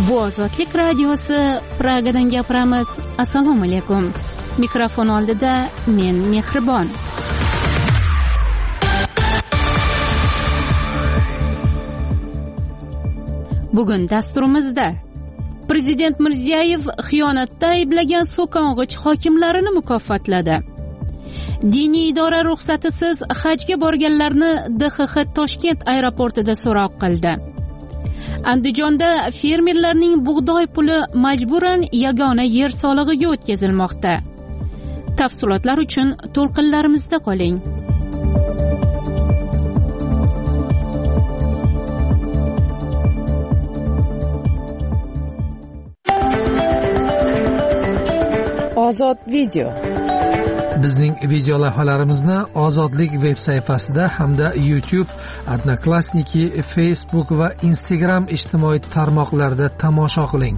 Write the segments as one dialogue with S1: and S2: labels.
S1: Bu Ozodlik radiosi, Pragadan gapiramiz. Assalomu alaykum. Mikrofon oldida men Mehribon. Bugun dasturimizda Prezident Mirziyoyev xiyonatda ayblagan so'kong'ich hokimlarini mukofotladi. Diniy idora ruxsatisiz hajga borganlarni DXX Toshkent aeroportida so'roq qildi. Andijonda fermerlarning bug'doy puli majburan yagona yer solig'iga o'tkazilmoqda. Tafsilotlar uchun to'lqinlarimizda qoling.
S2: Ozod video.
S3: Bizning video lavhalarimizni Ozodlik veb sayfasida hamda YouTube, Odnoklassniki, Facebook va Instagram ijtimoiy tarmoqlarida tomosha qiling.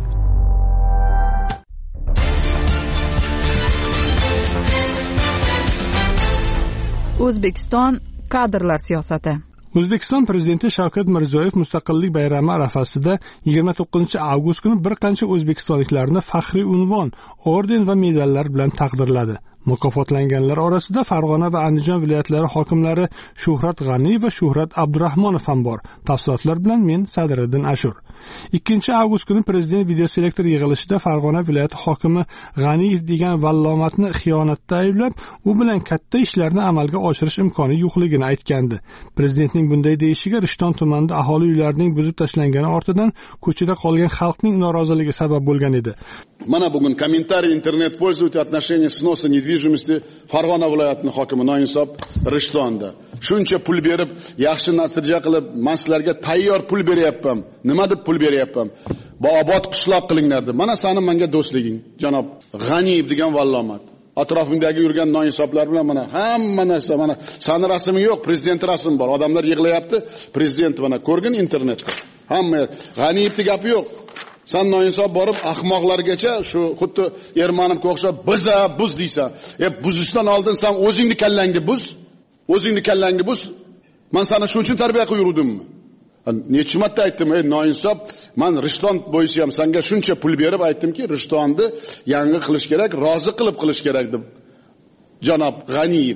S2: O'zbekiston kadrlar siyosati.
S4: O'zbekiston prezidenti Shavkat Mirziyoyev Mustaqillik bayrami arafasida 29-avgust kuni bir qancha o'zbekistonliklarni faxriy unvon, orden va medallar bilan taqdirladi. Mukofotlanganlar orasida Farg'ona va Andijon viloyatlari hokimlari Shuhrat G'aniyev va Shuhrat Abdurahmonov ham bor. Tafsilotlar bilan men Sadriddin Ashur. 2-avgust kuni prezident videoselektor yig'ilishida Farg'ona viloyati hokimi G'aniyev degan vallomatni xiyonatda ayblab, u bilan katta ishlarni amalga oshirish imkoni yo'qligini aytgandi. Prezidentning bunday deyishiga Rishton tumanida aholi uylarining buzib tashlangani ortidan ko'chada qolgan xalqning noroziligi sabab bo'lgan edi.
S5: Mana bugun kommentariy internet пользователей отношения сноса недвижимости Farg'ona viloyatining hokimi Noinsob Rishtonda shuncha pul berib, yaxshi natija qilib, men sizlarga tayyor pul beryapman. Nima deb pul beryapman? Obod qishloq qilinglar deb. Mana seni menga do'stliging, janob G'aniyev degan vallomat. Atrofingdagi yurgan Noinsoblar bilan mana hamma narsa, mana sani rasming yo'q, prezident rasmi bor. Odamlar yig'layapti, prezident mana ko'rgin internetda. Hamma G'aniyevning gapi yo'q. Sen Noinsob borib ahmoqlargacha shu xuddi Ermanovga o'xshab buz deysan. Buzishdan oldin sen o'zingni kallangni buz. O'zingni kallangni buz. Men seni shuning uchun tarbiya qilib yurdimmi? Necha marta aytdim, Noinsob, men Rishton bo'yicha ham senga shuncha pul berib aytdimki, Rishtonni yangi qilish kerak, rozi qilib qilish kerak deb. Janob G'aniyev,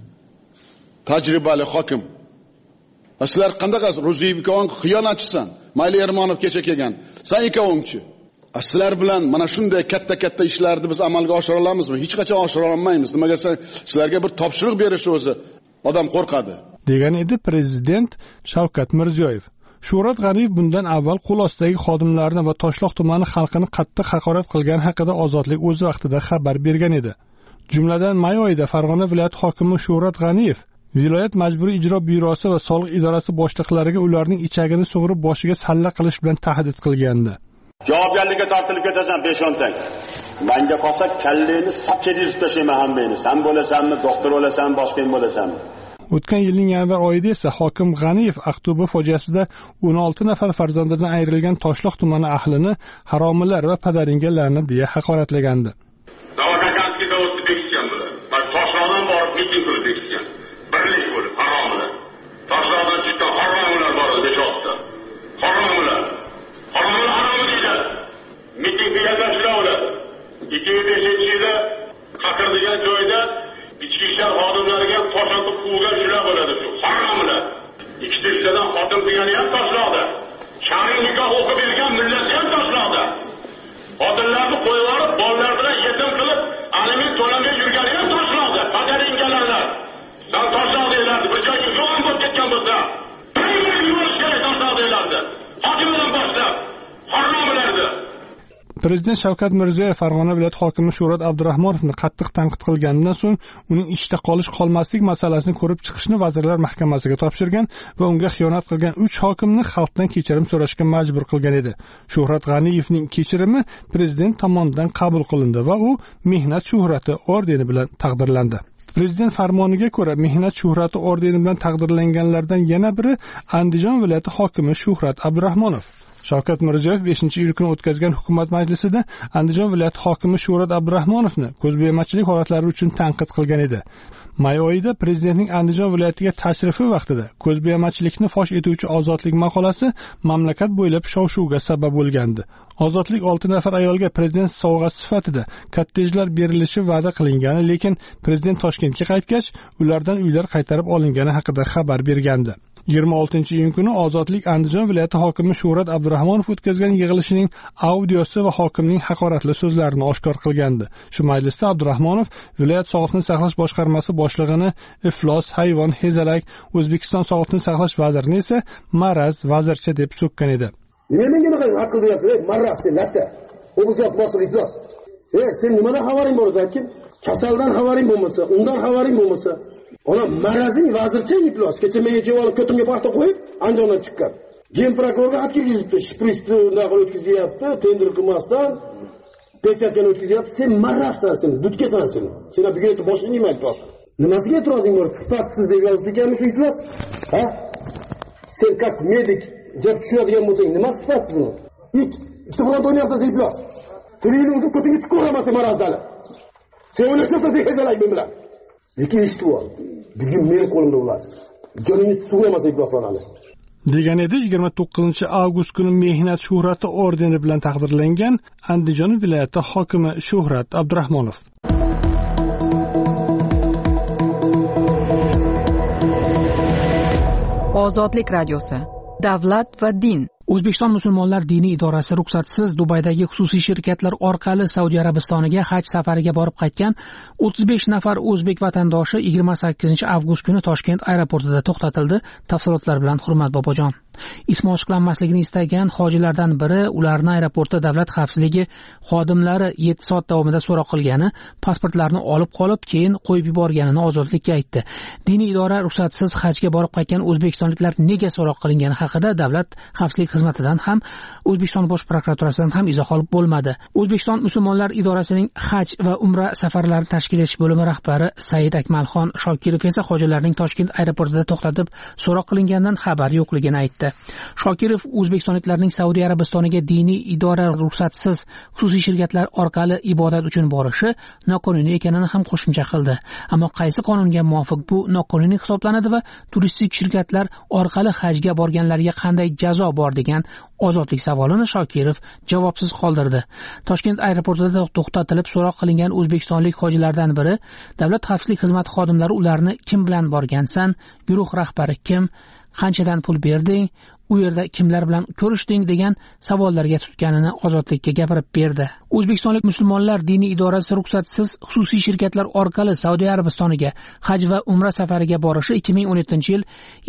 S5: tajribali hokim. Sizlar qandaqasiz? Ro'ziyevga xiyonatchisan. Mayli Ermanov kecha kelgan. Sen ikkovingchi. Sizlar bilan mana shunday katta ishlarni biz amalga oshira olamizmi? Hech qachon oshira olmaymiz. Nimaga sizlarga bir topshiriq berish o'zi odam qo'rqadi.
S4: Degan edi prezident Shavkat Mirziyoyev. Shuhrat G'aniyev bundan avval qo'l ostidagi xodimlarni va Toshloq tumani xalqini qattiq haqorat qilgan haqida Ozodlik o'z vaqtida xabar bergan edi. Jumladan may oyida Farg'ona viloyati hokimi Shuhrat G'aniyev viloyat majburiy ijro byurosi va soliq idorasi boshliqlariga ularning ichagini sug'urib boshiga salla qilish bilan tahdid qilgandi.
S6: Javobgarlikka tortilib ketasan 5-10 tang. Menga qolsa kalleni sapchedib tashlayman hammani. Sen bo'lasanmi, doktor bo'lasanmi, boshqa kim bo'lasanmi?
S4: O'tgan yilning yanvar oyida esa hokim G'aniyev Aqto'be fojiasida 16 nafar farzandidan ayrilgan Toshloq tumani ahlini haromilar va padaringga la'nat deya haqoratlagandi.
S6: Qaqirdigan joyda ichki ishlar xodimlariga toshlatib quvgan shular bo'ladi shu haromlar. Ikkita ishlardan xotin degani ham Toshloqda. Shar'iy nikoh o'qib bergan millat ham Toshloqda. Xotinlarni qo'yib olib, bolalar bilan yetim qilib, aliment to'lamay yurgani ham Toshloqda. Padaringgalar. Sen Toshloqdalarni bir joyga yo'g'on bo'lib ketgan bo'lsa, bir yurish kerak Toshloqdalarni. Hokimdan boshlab haromlarni.
S4: Prezident Shavkat Mirziyoyev Farg'ona viloyati hokimi Shuhrat Abdurahmonovni qattiq tanqid qilganidan so'ng uning ishda qolmaslik masalasini ko'rib chiqishni Vazirlar Mahkamasiga topshirgan va unga xiyonat qilgan 3 hokimni xalqdan kechirim so'rashga majbur qilgan edi. Shuhrat G'aniyevning kechirimi prezident tomonidan qabul qilindi va u Mehnat shuhrati ordeni bilan taqdirlandi. Prezident farmoniga ko'ra Mehnat shuhrati ordeni bilan taqdirlanganlardan yana biri Andijon viloyati hokimi Shuhrat Abdurahmonov. Shavkat Mirziyoyev 5-iyul kuni o'tkazgan hukumat majlisida Andijon viloyati hokimi Shuhrat Abdurahmonovni ko'zbo'yamachilik holatlari uchun tanqid qilgan edi. May oyida prezidentning Andijon viloyatiga tashrifi vaqtida ko'zbo'yamachilikni fosh etuvchi Ozodlik maqolasi mamlakat bo'ylab shov-shuvga sabab bo'lgandi. Ozodlik 6 nafar ayolga prezident sovg'asi sifatida kottejlar berilishi va'da qilingani, lekin prezident Toshkentga qaytgach, ulardan uylar qaytarib olingani haqida xabar bergandi. 26-iyun kuni Ozodlik Andijon viloyati hokimi Shuhrat Abdurahmonov o'tkazgan yig'ilishining audiosi va hokimning haqoratli so'zlarini oshkor qilgandi. Shu majlisda Abdurahmonov viloyat sog'liqni saqlash boshqarmasi boshlig'ini iflos, hayvon, hezalak, O'zbekiston sog'liqni saqlash vazirini esa maraz, vazircha deb so'kkan edi.
S7: Menga nima aql deyapsiz? Maraz sen latta. O'zbek boshlig'i iflos. Sen nimadan xabaring bor o'zi? Kasaldan xabaring bo'lmasa, undan xabaring bo'lmasa, ona marazing vazircha iflos. Kecha menga kelib olib ko'timga paxta qo'yib, Andijondan chiqqan. Gen prokurorga xat kirgizibdi, shpritsni unday qilib o'tkazyapti, tender qilmasdan pechkatkani o'tkazyapti. Sen marazsan, sen dudkasan sen. Sen bugun boshqa nima iflos? Nimasiga e'tirozing bor? Sifatsiz deb yozib ekanmi shu iflos? Ha? Sen как medik deb tushunadigan bo'lsang, nima sifatsiz buni? İşte o'ynayapsan sen iflos. Sening o'zing ko'tingga tuko'ramasang marazdali. Sen o'ylashsan sen hezalak bilan. Lekin eshitib ol. Bugun men qo'limda ular. Joningiz sug'lamasa ifloslanadi.
S4: degan edi 29-avgust kuni mehnat shuhrati ordeni bilan taqdirlangan Andijon viloyati hokimi Shuhrat Abdurahmonov.
S2: Ozodlik radiosi. Davlat va din.
S3: O'zbekiston musulmonlar diniy idorasi ruxsatsiz Dubaydagi xususiy shirkatlar orqali Saudiya Arabistoniga haj safariga borib qaytgan 35 nafar o'zbek vatandoshi 28-avgust kuni Toshkent aeroportida to'xtatildi. Tafsilotlar bilan Hurmat Bobojon. Ismi ochiqlanmasligini istagan hojilardan biri ularni aeroportda davlat xavfsizligi xodimlari 7 soat davomida so'roq qilgani, pasportlarini olib qolib, keyin qo'yib yuborganini Ozodlikka aytdi. Diniy idora ruxsatsiz hajga borib qaytgan o'zbekistonliklar nega so'roq qilingani haqida davlat xavfsizlik xizmatidan ham, O'zbekiston bosh prokuraturasidan ham izoh olib bo'lmadi. O'zbekiston musulmonlar idorasining haj va umra safarlarini tashkil etish bo'limi rahbari Said Akmalxon Shokirov esa hojilarning Toshkent aeroportida to'xtatib so'roq qilingandan xabar yo'qligini aytdi. Shokirov o'zbekistonliklarning Saudiya Arabistoniga diniy idora ruxsatsiz xususiy shirkatlar orqali ibodat uchun borishi noqonuniy ekanini ham qo'shimcha qildi. Ammo qaysi qonunga muvofiq bu noqonuniy hisoblanadi va turistik shirkatlar orqali hajga borganlarga qanday jazo bor degan Ozodlik savolini Shokirov javobsiz qoldirdi. Toshkent aeroportida to'xtatilib so'roq qilingan o'zbekistonlik hojilardan biri davlat xavfsizlik xizmati xodimlari ularni kim bilan borgansan, guruh rahbari kim, qanchadan pul berding, u yerda kimlar bilan ko'rishding degan savollarga tutganini Ozodlikka gapirib berdi. O'zbekistonlik musulmonlar diniy idorasi ruxsatsiz xususiy shirkatlar orqali Saudiya Arabistoniga haj va umra safariga borishi 2017-yil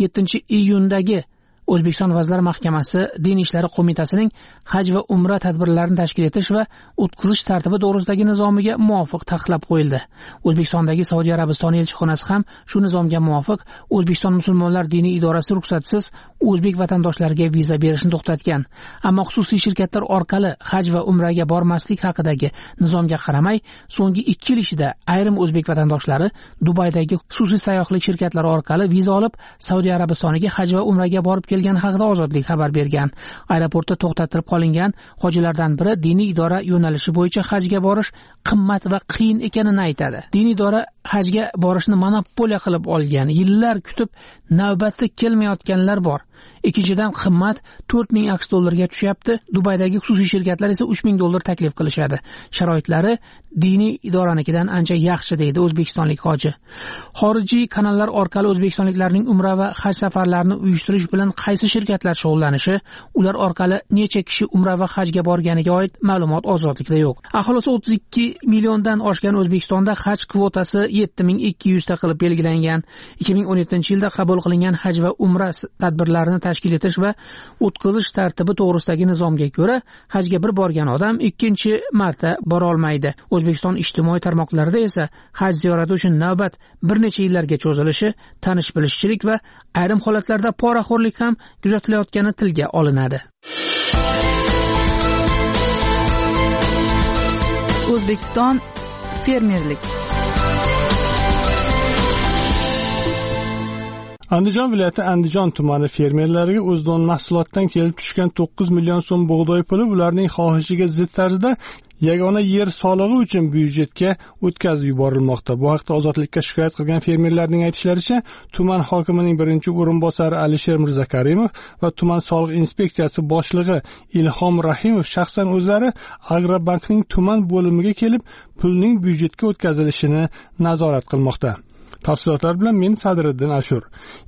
S3: 7-iyundagi O'zbekiston Vazirlar Mahkamasi Din ishlari qo'mitasining haj va umra tadbirlarini tashkil etish va o'tkazish tartibi to'g'risidagi nizomiga muvofiq taqiqlab qo'yildi. O'zbekistondagi Saudiya Arabistoni elchixonasi ham shu nizomga muvofiq O'zbekiston musulmonlar diniy idorasi ruxsatsiz o'zbek vatandoshlariga viza berishni to'xtatgan. Ammo xususiy shirkatlar orqali haj va umraga bormaslik haqidagi nizomga qaramay, so'nggi 2 yil ichida ayrim o'zbek vatandoshlari Dubaydagi xususiy sayyohlik shirkatlari orqali viza olib Saudiya Arabistoniga haj va umraga borib kelgani haqida Ozodlik xabar bergan. Aeroportda to'xtatib qolingan hojilardan biri diniy idora yo'nalishi bo'yicha hajga borish qimmat va qiyin ekanini aytadi. Diniy idora hajga borishni monopoliya qilib olgan, yillar kutib navbati kelmayotganlar bor. Ikkinchidan qimmat 4000 AQSh dollarga tushyapti. Dubaydagi xususiy shirkatlar esa 3000 dollar taklif qilishadi. Sharoitlari diniy idoranikidan ancha yaxshi deydi o'zbekistonlik hoji. Xorijiy kanallar orqali o'zbekistonliklarning umra va haj safarlarini uyushtirish bilan qaysi shirkatlar shug'ullanishi, ular orqali necha kishi umra va hajga borganiga oid ma'lumot Ozodlikda yo'q. Aholisi 32 milliondan oshgan O'zbekistonda haj kvotasi 7200 ta qilib belgilangan. 2017-yilda qabul qilingan haj va umra tadbirlarini tashkil etish va o'tkazish tartibi to'g'risidagi nizomga ko'ra, hajga bir borgan odam ikkinchi marta bora olmaydi. O'zbekiston ijtimoiy tarmoqlarida esa haj ziyorati uchun navbat bir necha yillarga cho'zilishi, tanish-bilishchilik va ayrim holatlarda poraxo'rlik ham kuzatilayotgani tilga olinadi.
S2: O'zbekiston fermerlik.
S4: Andijon viloyati Andijon tumani fermerlariga o'zidan mahsulotdan kelib tushgan 9 million so'm bug'doy puli ularning xohishiga zid tarzda yagona yer solig'i uchun byudjetga o'tkazib yuborilmoqda. Bu haqda Ozodlikka shikoyat qilgan fermerlarning aytishlaricha, tuman hokimining birinchi o'rinbosari Alisher Mirzakarimov va tuman soliq inspeksiyasi boshlig'i Ilhom Rahimov shaxsan o'zlari Agrobankning tuman bo'limiga kelib, pulning byudjetga o'tkazilishini nazorat qilmoqda. Tafsilotlar bilan men Sadriddin Ashur.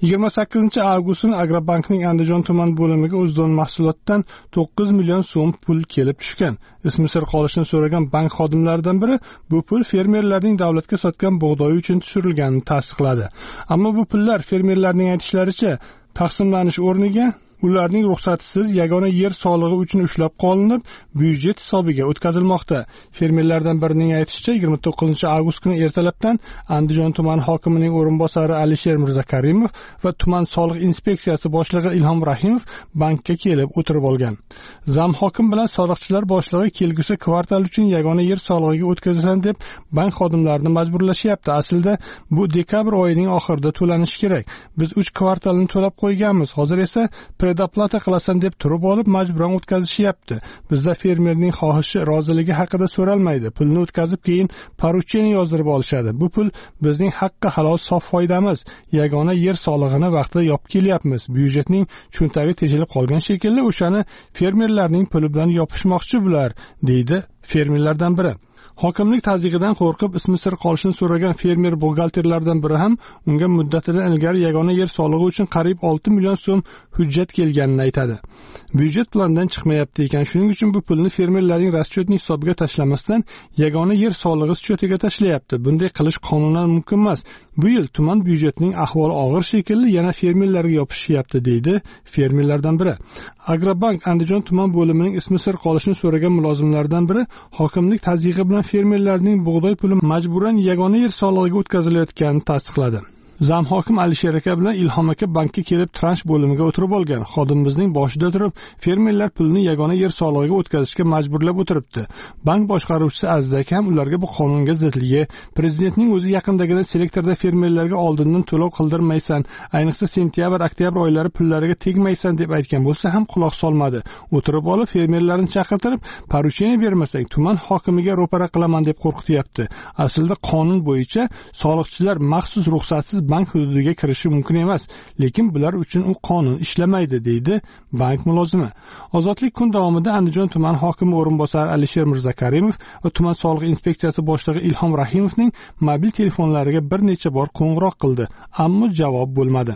S4: 28-avgust kuni Agrobankning Andijon tuman bo'limiga o'zidan mahsulotdan 9 million so'm pul kelib tushgan. Ismi sir qolishini so'ragan bank xodimlaridan biri bu pul fermerlarning davlatga sotgan bug'doyi uchun tushirilganini tasdiqladi. Ammo bu pullar fermerlarning aytishlaricha taqsimlanish o'rniga ularning ruxsatisiz yagona yer solig'i uchun ushlab qolinib, byudjet hisobiga o'tkazilmoqda. Fermerlardan birining aytishicha, 29-avgust kuni ertalabdan Andijon tuman hokimining o'rinbosari Alisher Mirzakarimov va tuman soliq inspeksiyasi boshlig'i Ilhom Rahimov bankka kelib o'tirib olgan. Zam hokim bilan soliqchilar boshlig'i kelgusi kvartal uchun yagona yer solig'iga o'tkazasan deb bank xodimlarini majburlashyapti. Aslida bu dekabr oyining oxirida to'lanishi kerak. Biz 3 kvartalni to'lab qo'yganmiz. Hozir esa predoplata qilasan deb turib olib majburan o'tkazishyapti. Bizda fermerning xohishi, roziligi haqida so'ralmaydi. Pulni o'tkazib keyin porucheniya yozdirib olishadi. Bu pul bizning haqqi halol sof foydamiz. Yagona yer solig'ini vaqtida yopib kelyapmiz. Byudjetning cho'ntagi tejilib qolgan shekilli o'shani fermerlarning puli bilan yopishmoqchi bular, deydi fermerlardan biri. Hokimlik tazyiqidan qo'rqib ismi sir qolishini so'ragan fermer buxgalterlardan biri ham unga muddatidan ilgari yagona yer solig'i uchun qariyb 6 million so'm hujjat kelganini aytadi. Byudjet planidan chiqmayapti ekan, shuning uchun bu pulni fermerlarning raschyotni hisobiga tashlamasdan yagona yer solig'i schyotiga tashlayapti. Bunday qilish qonunan mumkin emas. Bu yil tuman byudjetining ahvoli og'ir shekilli yana fermerlarga yopishyapti, deydi fermerlardan biri. Agrobank Andijon tuman bo'limining ismi sir qolishini so'ragan mulozimlardan biri hokimlik tazyiqi bilan fermerlarning bug'doy puli majburan yagona yer solig'iga o'tkazilayotganini tasdiqladi. Zam hokim Alisher aka bilan Ilhom aka bankka kelib transh bo'limiga o'tirib olgan. Xodimimizning boshida turib, fermerlar pulni yagona yer solig'iga o'tkazishga majburlab o'tiribdi. Bank boshqaruvchisi Aziz aka ham ularga bu qonunga zidligi, prezidentning o'zi yaqindagina selektorda fermerlarga oldindan to'lov qildirmaysan, ayniqsa sentyabr, oktyabr oylari pullariga tegmaysan deb aytgan bo'lsa ham quloq solmadi. O'tirib olib fermerlarni chaqirtirib, porucheniya bermasang tuman hokimiga ro'para qilaman deb qo'rqityapti. Aslida qonun bo'yicha soliqchilar maxsus ruxsatsiz bank hududiga kirishi mumkin emas, lekin bular uchun u qonun ishlamaydi, deydi bank mulozimi. Ozodlik kun davomida Andijon tuman hokimi o'rinbosari Alisher Mirzakarimov va tuman soliq inspeksiyasi boshlig'i Ilhom Rahimovning mobil telefonlariga bir necha bor qo'ng'iroq qildi, ammo javob bo'lmadi.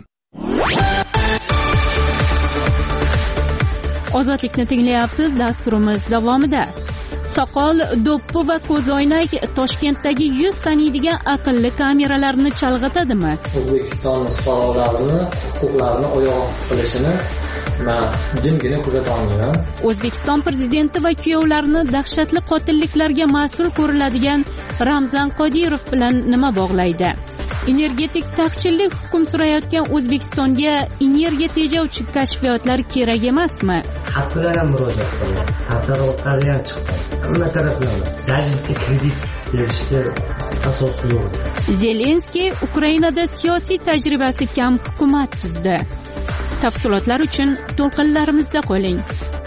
S1: Ozodlikni tinglayapsiz. Dasturimiz davomida soqol, do'ppi va ko'zoynak Toshkentdagi yuz taniydigan aqlli kameralarni chalg'itadimi?
S8: O'zbekiston fuqarolarini huquqlarini oyoq qilishini men jimgina kuzata olmayman.
S1: O'zbekiston prezidenti va kuyovlarini dahshatli qotilliklarga mas'ul ko'riladigan Ramzan Qodirov bilan nima bog'laydi? Energetik taqchillik hukm surayotgan O'zbekistonga energiya tejovchi kashfiyotlar kerak emasmi?
S9: Xatlar ham murojaat qildi. Xatlar ham chiqdi. Hamma taraflama tajribga kredit berishga asos yo'q.
S1: Zelenskiy Ukrainada siyosiy tajribasi kam hukumat tuzdi. Tafsilotlar uchun to'lqinlarimizda qoling.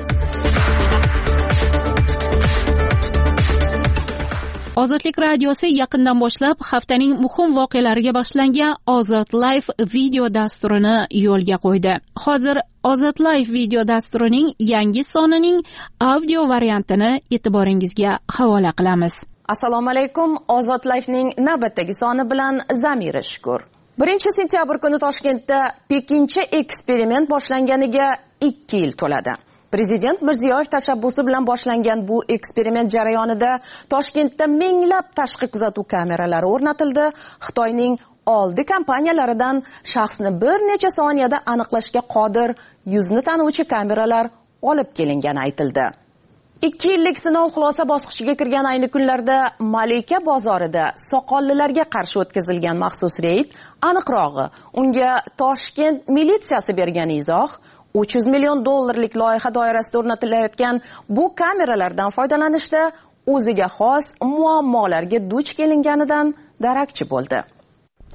S1: Ozodlik radiosi yaqindan boshlab haftaning muhim voqealariga bag'ishlangan Ozod Live video dasturini yo'lga qo'ydi. Hozir Ozod Live video dasturining yangi sonining audio variantini e'tiboringizga havola qilamiz.
S10: Assalomu alaykum. Ozod Live'ning navbatdagi soni bilan Zamira Shukur. 1-sentyabr kuni Toshkentda Pekincha eksperiment boshlanganiga 2 yil to'ladi. Prezident Mirziyoyev tashabbusi bilan boshlangan bu eksperiment jarayonida Toshkentda minglab tashqi kuzatuv kameralari o'rnatildi. Xitoyning oldi kompaniyalaridan shaxsni bir necha soniyada aniqlashga qodir yuzni tanuvchi kameralar olib kelingani aytildi. 2 yillik sinov xulosa bosqichiga kirgan ayni kunlarda Malika bozorida soqollilarga qarshi o'tkazilgan maxsus reyd, aniqrog'i, unga Toshkent militsiyasi bergan izoh, $300 million loyiha doirasida o'rnatilayotgan bu kameralardan foydalanishda o'ziga xos muammolarga duch kelinganidan darakchi bo'ldi.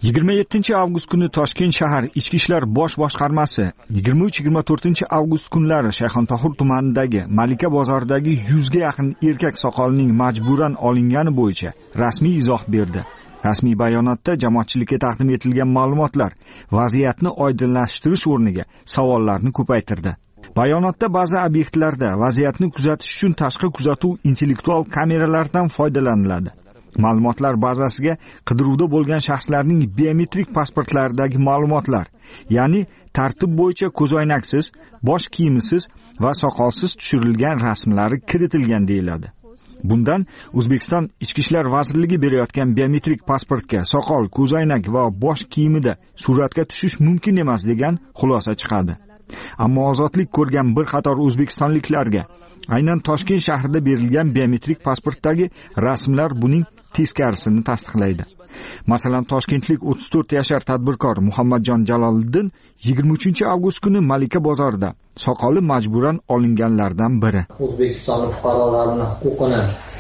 S11: 27-avgust kuni Toshkent shahar Ichki ishlar bosh boshqarmasi 23-24-avgust kunlari Shayxontohur tumanidagi Malika bozoridagi 100 ga yaqin erkak soqolining majburan olingani bo'yicha rasmiy izoh berdi. Rasmiy bayonotda jamoatchilikka taqdim etilgan ma'lumotlar vaziyatni oydinlashtirish o'rniga savollarni ko'paytirdi. Bayonotda ba'zi obyektlarda vaziyatni kuzatish uchun tashqi kuzatuv intellektual kameralaridan foydalaniladi. Ma'lumotlar bazasiga qidiruvda bo'lgan shaxslarning biometrik pasportlaridagi ma'lumotlar, ya'ni tartib bo'yicha ko'zoynaksiz, bosh kiyimisiz va soqolsiz tushirilgan rasmlari kiritilgan deyiladi. Bundan O'zbekiston Ichki ishlar vazirligi berayotgan biometrik pasportga soqol, ko'zoynak va bosh kiyimida suratga tushish mumkin emas degan xulosa chiqadi. Ammo ozodlik ko'rgan bir qator o'zbekistonliklarga aynan Toshkent shahrida berilgan biometrik pasportdagi rasmlar buning teskarisini tasdiqlaydi. Masalan, toshkentlik 34 yashar tadbirkor Muhammadjon Jaloliddin 23-avgust kuni Malika bozorida soqoli majburan olinganlardan biri.
S8: O'zbekiston fuqarolarining huquqini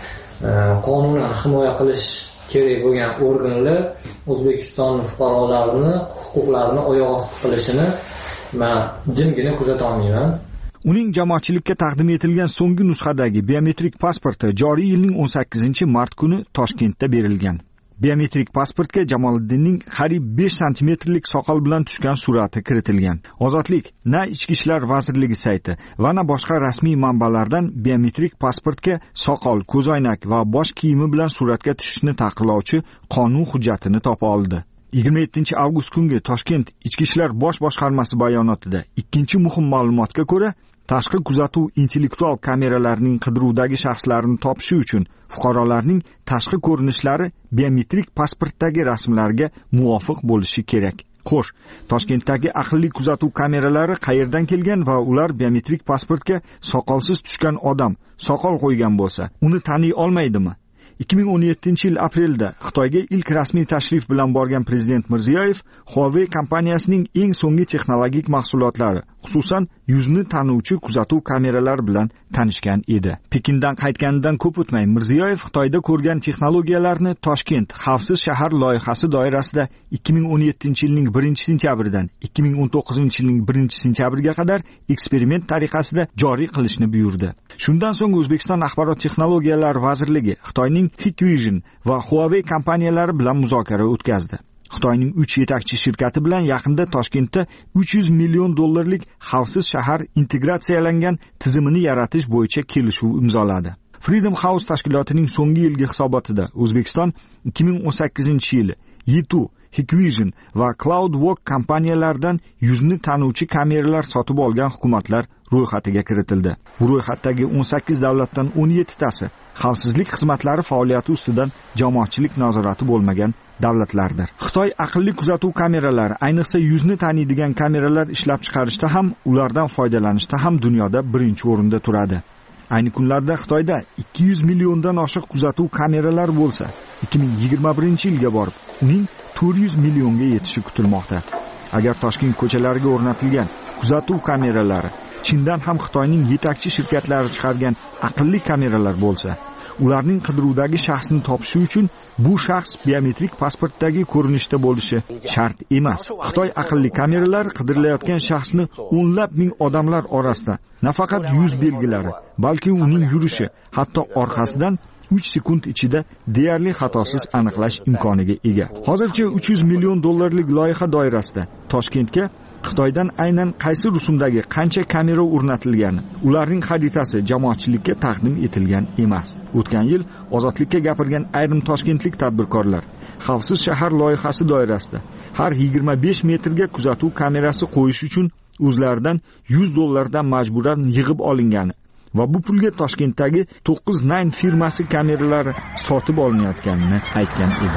S8: qonunan himoya qilish kerak bo'lgan organlar O'zbekiston fuqarolarining huquqlarini oyoq osti qilishini men jimgina kuzata olmayman.
S11: Uning jamoatchilikka taqdim etilgan so'nggi nusxadagi biometrik pasporti joriy yilning 18-mart kuni Toshkentda berilgan. Biometrik pasportga Jamoliddinning qariyb 5 santimetrlik soqol bilan tushgan surati kiritilgan. Ozodlik na Ichki ishlar vazirligi sayti va na boshqa rasmiy manbalardan biometrik pasportga soqol, ko'zoynak va bosh kiyimi bilan suratga tushishni taqiqlovchi qonun hujjatini topa oldi. 27-avgust kungi Toshkent Ichki ishlar bosh boshqarmasi bayonotida ikkinchi muhim ma'lumotga ko'ra, tashqi kuzatuv intellektual kameralarining qidiruvdagi shaxslarni topishi uchun fuqarolarning tashqi ko'rinishlari biometrik pasportdagi rasmlarga muvofiq bo'lishi kerak. Xo'sh, Toshkentdagi aqlli kuzatuv kameralari qayerdan kelgan va ular biometrik pasportga soqolsiz tushgan odam soqol qo'ygan bo'lsa, uni taniy olmaydimi? 2017-yil aprelda Xitoyga ilk rasmiy tashrif bilan borgan prezident Mirziyoyev Huawei kompaniyasining eng so'nggi texnologik mahsulotlari, xususan yuzni tanuvchi kuzatuv kameralari bilan tanishgan edi. Pekindan qaytganidan ko'p o'tmay Mirziyoyev Xitoyda ko'rgan texnologiyalarni Toshkent xavfsiz shahar loyihasi doirasida 2017-yilning 1-sentyabridan 2019-yilning 1-sentyabriga qadar eksperiment tariqasida joriy qilishni buyurdi. Shundan so'ng O'zbekiston Axborot texnologiyalari vazirligi Xitoyning Hikvision va Huawei kompaniyalari bilan muzokara o'tkazdi. Xitoyning 3 yetakchi shirkati bilan yaqinda Toshkentda $300 million xavfsiz shahar integratsiyalangan tizimini yaratish bo'yicha kelishuv imzoladi. Freedom House tashkilotining so'nggi yilgi hisobotida O'zbekiston 2018-yil Yitu, Hikvision va CloudWalk kompaniyalaridan yuzni tanuvchi kameralar sotib olgan hukumatlar ro'yxatiga kiritildi. Bu ro'yxatdagi 18 davlatdan 17 tasi xavfsizlik xizmatlari faoliyati ustidan jamoatchilik nazorati bo'lmagan davlatlardir. Xitoy aqlli kuzatuv kameralari, ayniqsa yuzni taniydigan kameralar ishlab chiqarishda ham, ulardan foydalanishda ham dunyoda birinchi o'rinda turadi. Ayni kunlarda Xitoyda 200 milliondan oshiq kuzatuv kameralar bo'lsa, 2021-yilga borib uning 400 millionga yetishi kutilmoqda. Agar Toshkent ko'chalariga o'rnatilgan kuzatuv kameralari Chindan ham Xitoyning yetakchi shirkatlari chiqargan aqlli kameralar bo'lsa, ularning qidiruvdagi shaxsni topishi uchun bu shaxs biometrik pasportdagi ko'rinishda bo'lishi shart emas. Xitoy aqlli kameralari qidirilayotgan shaxsni o'nlab ming odamlar orasida nafaqat yuz belgilari, balki uning yurishi, hatto orqasidan 3 sekund ichida deyarli xatosiz aniqlash imkoniga ega. Hozircha $300 million loyiha doirasida Toshkentga Xitoydan aynan qaysi rusumdagi qancha kamera o'rnatilgani, ularning xaritasi jamoatchilikka taqdim etilgan emas. O'tgan yil ozodlikka gapirgan ayrim toshkentlik tadbirkorlar xavfsiz shahar loyihasi doirasida har 25 metrga kuzatuv kamerasi qo'yish uchun o'zlaridan $100 dan majburan yig'ib olingani va bu pulga Toshkentdagi 9 firmasi kameralari sotib olinayotganini aytgan edi.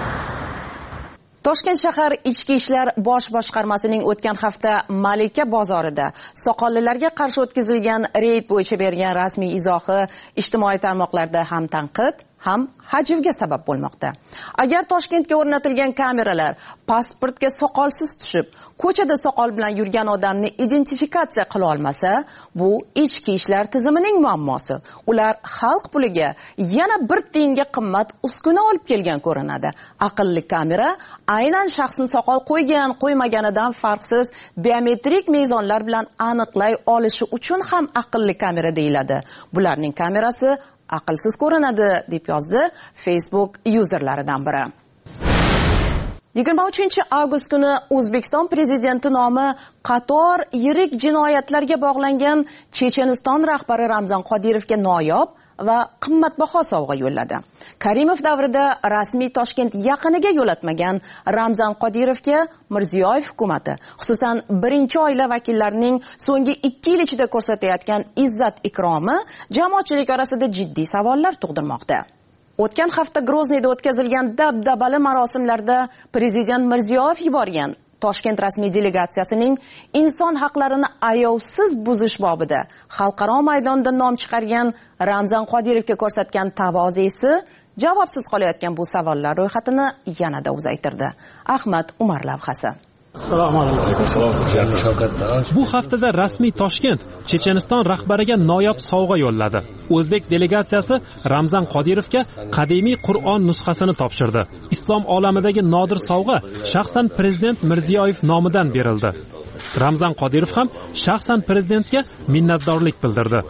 S10: Toshkent shahar Ichki ishlar bosh boshqarmasining o'tgan hafta Malika bozorida soqollilarga qarshi o'tkazilgan reyd bo'yicha bergan rasmiy izohi ijtimoiy tarmoqlarda ham tanqid, ham hajvga sabab bo'lmoqda. Agar Toshkentga o'rnatilgan kameralar pasportga soqolsiz tushib, ko'chada soqol bilan yurgan odamni identifikatsiya qila olmasa, bu ichki ishlar tizimining muammosi. Ular xalq puliga yana bir tiyinga qimmat uskuna olib kelgan ko'rinadi. Aqlli kamera aynan shaxsni soqol qo'ygan, qo'ymaganidan farqsiz biometrik mezonlar bilan aniqlay olishi uchun ham aqlli kamera deyiladi. Bularning kamerasi aqlsiz ko'rinadi, deb yozdi Facebook yuzerlaridan biri. 23-avgust kuni O'zbekiston prezidenti nomi qator yirik jinoyatlarga bog'langan Checheniston rahbari Ramzan Qodirovga noyob va qimmatbaho sovg'a yo'lladi. Karimov davrida rasmiy Toshkent yaqiniga yo'latmagan Ramzan Qodirovga Mirziyoyev hukumatı, xususan birinchi oila vakillarining so'nggi 2 yil ichida ko'rsatayotgan izzat ikromi jamoatchilik orasida jiddiy savollar tug'dirmoqda. O'tgan hafta Grozniyda o'tkazilgan dabdabali marosimlarda prezident Mirziyoyev yuborgan Toshkent rasmiy delegatsiyasining inson haqlarini ayovsiz buzish bobida xalqaro maydonda nom chiqargan Ramzan Qodirovga ko'rsatgan tavozesi javobsiz qolayotgan bu savollar ro'yxatini yanada uzaytirdi. Ahmad Umar lavhasi.
S12: Assalomu alaykum. Bu haftada rasmiy Toshkent Checheniston rahbariga noyob sovg'a yo'lladi. O'zbek delegatsiyasi Ramzan Qodirovga qadimiy Qur'on nusxasini topshirdi. Islom olamidagi nodir sovg'a shaxsan prezident Mirziyoyev nomidan berildi. Ramzan Qodirov ham shaxsan prezidentga minnatdorlik bildirdi.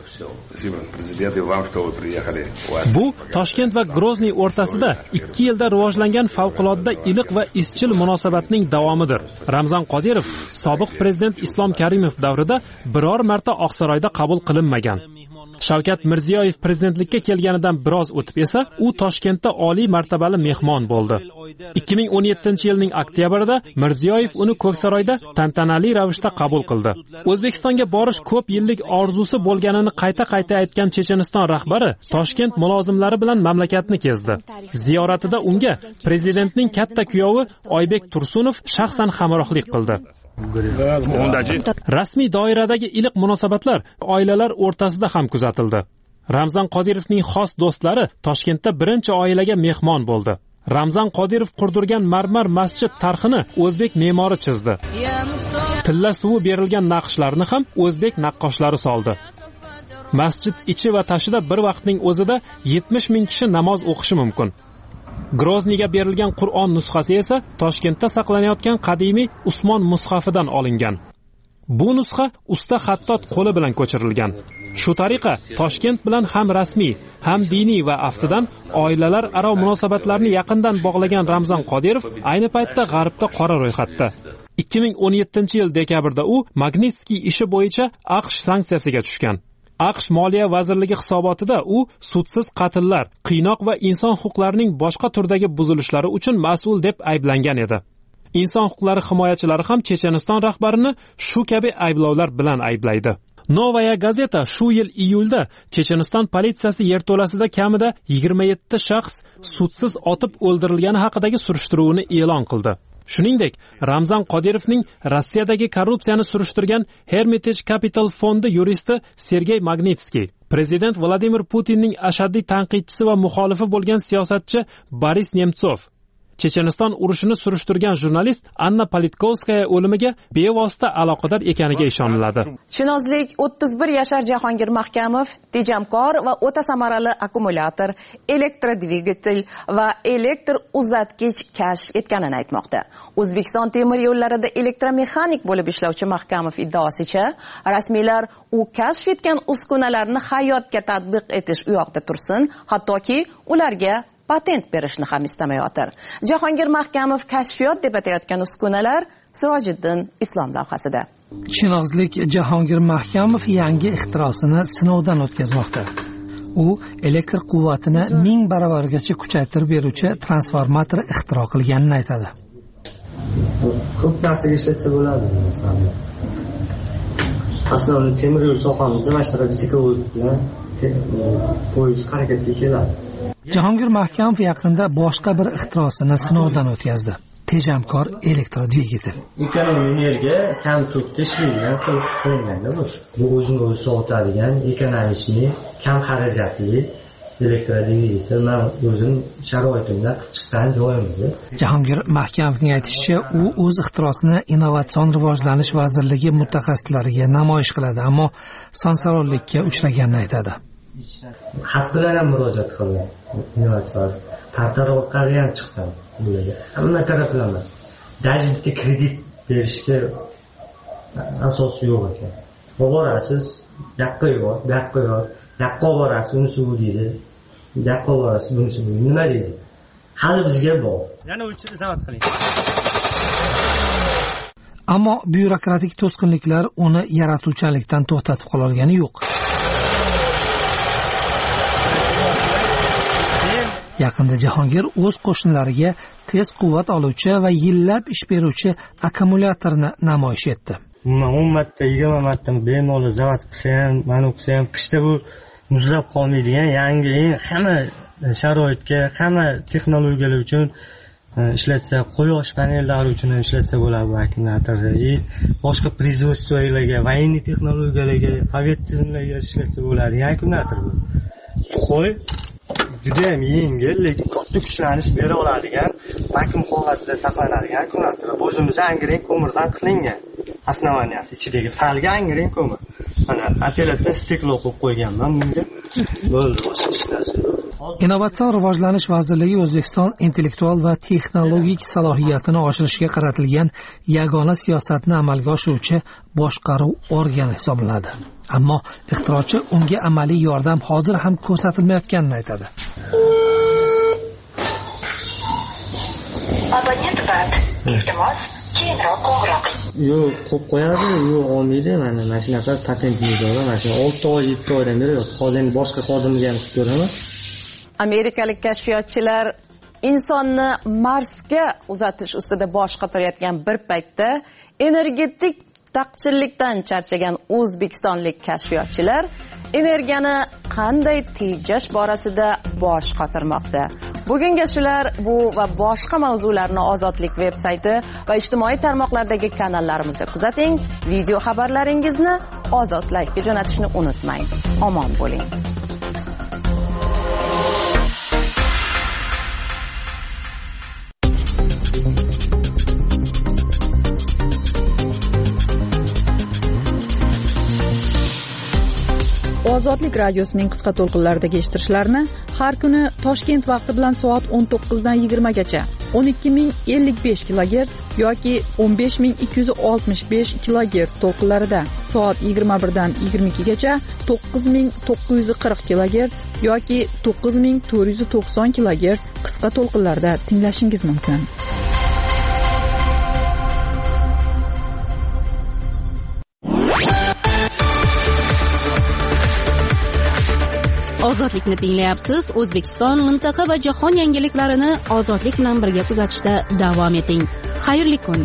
S12: Bu Toshkent va Grozniy o'rtasida 2 yilda rivojlangan favqulodda iliq va izchil munosabatning davomidir. Ramzan Qodirov sobiq prezident Islom Karimov davrida biror marta Oqsaroyda qabul qilinmagan. Shavkat Mirziyoyev prezidentlikka kelganidan biroz o'tib esa, u Toshkentda oliy martabali mehmon bo'ldi. 2017-yilning oktyabrida Mirziyoyev uni Ko'ksaroyda tantanali ravishda qabul qildi. O'zbekistonga borish ko'p yillik orzusi bo'lganini qayta-qayta aytgan Checheniston rahbari Toshkent mulozimlari bilan mamlakatni kezdi. Ziyoratida unga prezidentning katta kuyovi Oybek Tursunov shaxsan hamrohlik qildi. Rasmiy doiradagi iliq munosabatlar oilalar o'rtasida ham kuzatildi. Ramzan Qodirovning xos do'stlari Toshkentda birinchi oilaga mehmon bo'ldi. Ramzan Qodirov qurdirgan marmar masjid tarhini o'zbek me'mori chizdi. Tilla suvi berilgan naqshlarni ham o'zbek naqqoshlari soldi. Masjid ichi va tashida bir vaqtning o'zida 70 ming kishi namoz o'qishi mumkin. Grozniyga berilgan Qur'on nusxasi esa Toshkentda saqlanayotgan qadimiy Usmon mushafidan olingan. Bu nusxa usta xattot qo'li bilan ko'chirilgan. Shu tariqa Toshkent bilan ham rasmiy, ham diniy va aftidan oilalar aro munosabatlarni yaqindan bog'lagan Ramzan Qodirov ayni paytda g'arbda qora ro'yxatda. 2017-yil dekabrda u Magnitskiy ishi bo'yicha AQSh sanksiyasiga tushgan. AQSh Moliya vazirligi hisobotida u sudsiz qatllar, qiynoq va inson huquqlarining boshqa turdagi buzilishlari uchun mas'ul deb ayblangan edi. Inson huquqlari himoyachilari ham Checheniston rahbarini shu kabi ayblovlar bilan ayblaydi. Novaya gazeta shu yil iyulda Checheniston politsiyasi yerto'lasida kamida 27 shaxs sudsiz otib o'ldirilgani haqidagi surishtiruvni e'lon qildi. Shuningdek, Ramzan Qodirovning Rossiyadagi korrupsiyani surishtirgan Hermitage Capital fondi yuristi Sergey Magnitskiy, prezident Vladimir Putinning ashaddiy tanqidchisi va muxolifi bo'lgan siyosatchi Boris Nemtsov, Checheniston urushini surishtirgan jurnalist Anna Politkovskaya o'limiga bevosita aloqador ekaniga ishoniladi.
S10: Chinozlik 31 yashar Jahongir Mahkamov tejamkor va o'ta samarali akkumulyator, elektrodvigatel va elektr uzatgich kashf etganini aytmoqda. O'zbekiston temir yo'llarida elektromexanik bo'lib ishlovchi Mahkamov iddaosicha, rasmiylar u kashf etgan uskunalarni hayotga tatbiq etish u yoqda tursin, hattoki ularga patent berishni ham istamayotir. Jahongir Mahkamov kashfiyot deb atayotgan uskunalar Sirojiddin Islom lavhasida.
S13: Chinozlik Jahongir Mahkamov yangi ixtirosini sinovdan o'tkazmoqda. U elektr quvvatini 1000 baravargacha kuchaytirib beruvchi transformator ixtiro qilganini aytadi.
S9: Ko'p narsaga ishlatsa bo'ladi. Aslida temir yo'l sohamizda mashina bisiklet bilan poyezd harakatga keladi.
S13: Jahongir Mahkamov yaqinda boshqa bir ixtirosini sinovdan o'tkazdi. Tejamkor elektrodvigatel.
S9: Ekonomiya energiya kam tokda ishlaydigan qilingan bu. Bu o'zini o'zi sovutadigan, ekonomik, kam xarajatli elektrodvigatel men o'zim sharoitimdan chiqqan joyim edi.
S13: Jahongir Mahkamovning aytishicha, u o'z ixtirosini Innovatsion rivojlanish vazirligi mutaxassislariga namoyish qiladi, ammo sansarollikka uchraganini aytadi.
S9: Xat bilan ham murojaat qildim. Innovatsion tartiblarga ham chiqqan bularga. Hamma taraflama. Даже bitta kredit berishga asosi yo'q ekan. Borasiz, yoqqa borasiz, unisi bu deydi. Yoqqa borasiz, bunisi bu. Nima deydi? Hali bizga bor.
S14: Yana o'chirib zavod qiling.
S13: Ammo byurokratik to'sqinliklar uni yaratuvchanlikdan to'xtatib qola olgani yo'q. Yaqinda Jahongir o'z qo'shnilariga tez quvvat oluvchi va yillab ish beruvchi akkumulyatorni namoyish etdi.
S9: 10 marta, 20 marta bemalol zavod qilsa ham, mana o'qisa ham qishda bu muzlab qolmaydigan yangi hamma sharoitga, hamma texnologiyalar uchun ishlatsa, quyosh panellari uchun ham ishlatsa bo'ladi bu akkumulyatorni. Boshqa производствоlarga, военный texnologiyalarga, aviatizmlarga ishlatsa bo'ladi. Akkumulyator bu. Qo'y juda ham yengil, lekin katta kuchlanish bera oladigan, vakuum holatida saqlanadigan akkumulyator. O'zimiz angren ko'mirdan qilingan. Основанияsi ichidagi falga angren ko'mir. Mana atletda steklo qo'yib qo'yganman bunga. Bo'ldi, boshqa hech narsa yo'q.
S13: Innovatsion rivojlanish vazirligi O'zbekiston intellektual va texnologik salohiyatini oshirishga qaratilgan yagona siyosatni amalga oshiruvchi boshqaruv organi hisoblanadi. Ammo ixtirochi unga amaliy yordam hozir ham ko'rsatilmayotganini aytadi.
S15: Abonent band. Iltimos, keyinroq qo'ng'iroq.
S9: Yo'q, qo'yib qo'yadi, yo'q olmaydi. Mana shunaqa patentni bor, mana shu 6 oy, 7 oydan beri yo'q. Hozir boshqa xodimga ham ko'raman.
S10: Amerikalik kashfiyotchilar insonni Marsga uzatish ustida bosh qotirayotgan bir paytda energetik taqchillikdan charchagan o'zbekistonlik kashfiyotchilar energiyani qanday tejash borasida bosh qotirmoqda. Bugungi shular, bu va boshqa mavzularni Ozodlik veb-sayti va ijtimoiy tarmoqlardagi kanallarimizda kuzating. Video xabarlaringizni Ozod Live'ga jo'natishni unutmang. Omon bo'ling.
S2: Ozodlik radiosining qisqa to'lqinlaridagi eshittirishlarni har kuni Toshkent vaqti bilan soat 19 dan 20 gacha 12055 kHz yoki 15265 kHz to'lqinlarida, soat 21 dan 22 gacha 9940 kHz yoki 9490 kHz qisqa to'lqinlarda tinglashingiz mumkin.
S1: Ozodlikni tinglayapsiz. O'zbekiston, mintaqa va jahon yangiliklarini Ozodlik bilan birga kuzatishda davom eting. Xayrli kun.